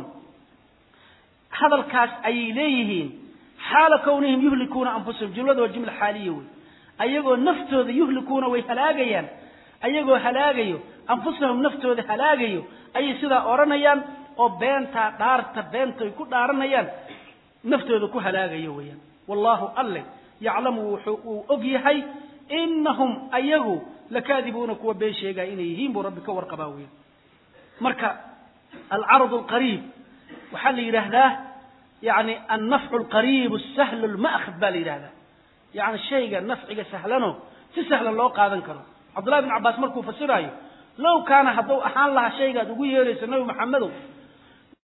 هذا الكاس أي ليهين حال كونهم يهلكون أنفسهم جملة والجملة حالية أيقوا نفتو ذي يهلكون ويهلاقيا أيقوا هلاقيا أنفسهم نفتو ذي هلاقيا أي سيدا أورانيا أو بينتا دارتا بينتا يكون دارانيا نفتو ذي كو هلاقيا ويا والله ألي يعلم وأقيحي إنهم أيقوا لكاذبون كوا بيشيقا إنيهين بربك ورقباويا مركا العرض القريب وحل يرهده يعني النفع القريب السهل المأخذ باليرهده يعني الشيء النفع سهلنه سهل الله قادن كره عبد الله بن عباس مركو فسرايه لو كان هدو احان لها شيء اد ugu yeeraysan nabi maxamed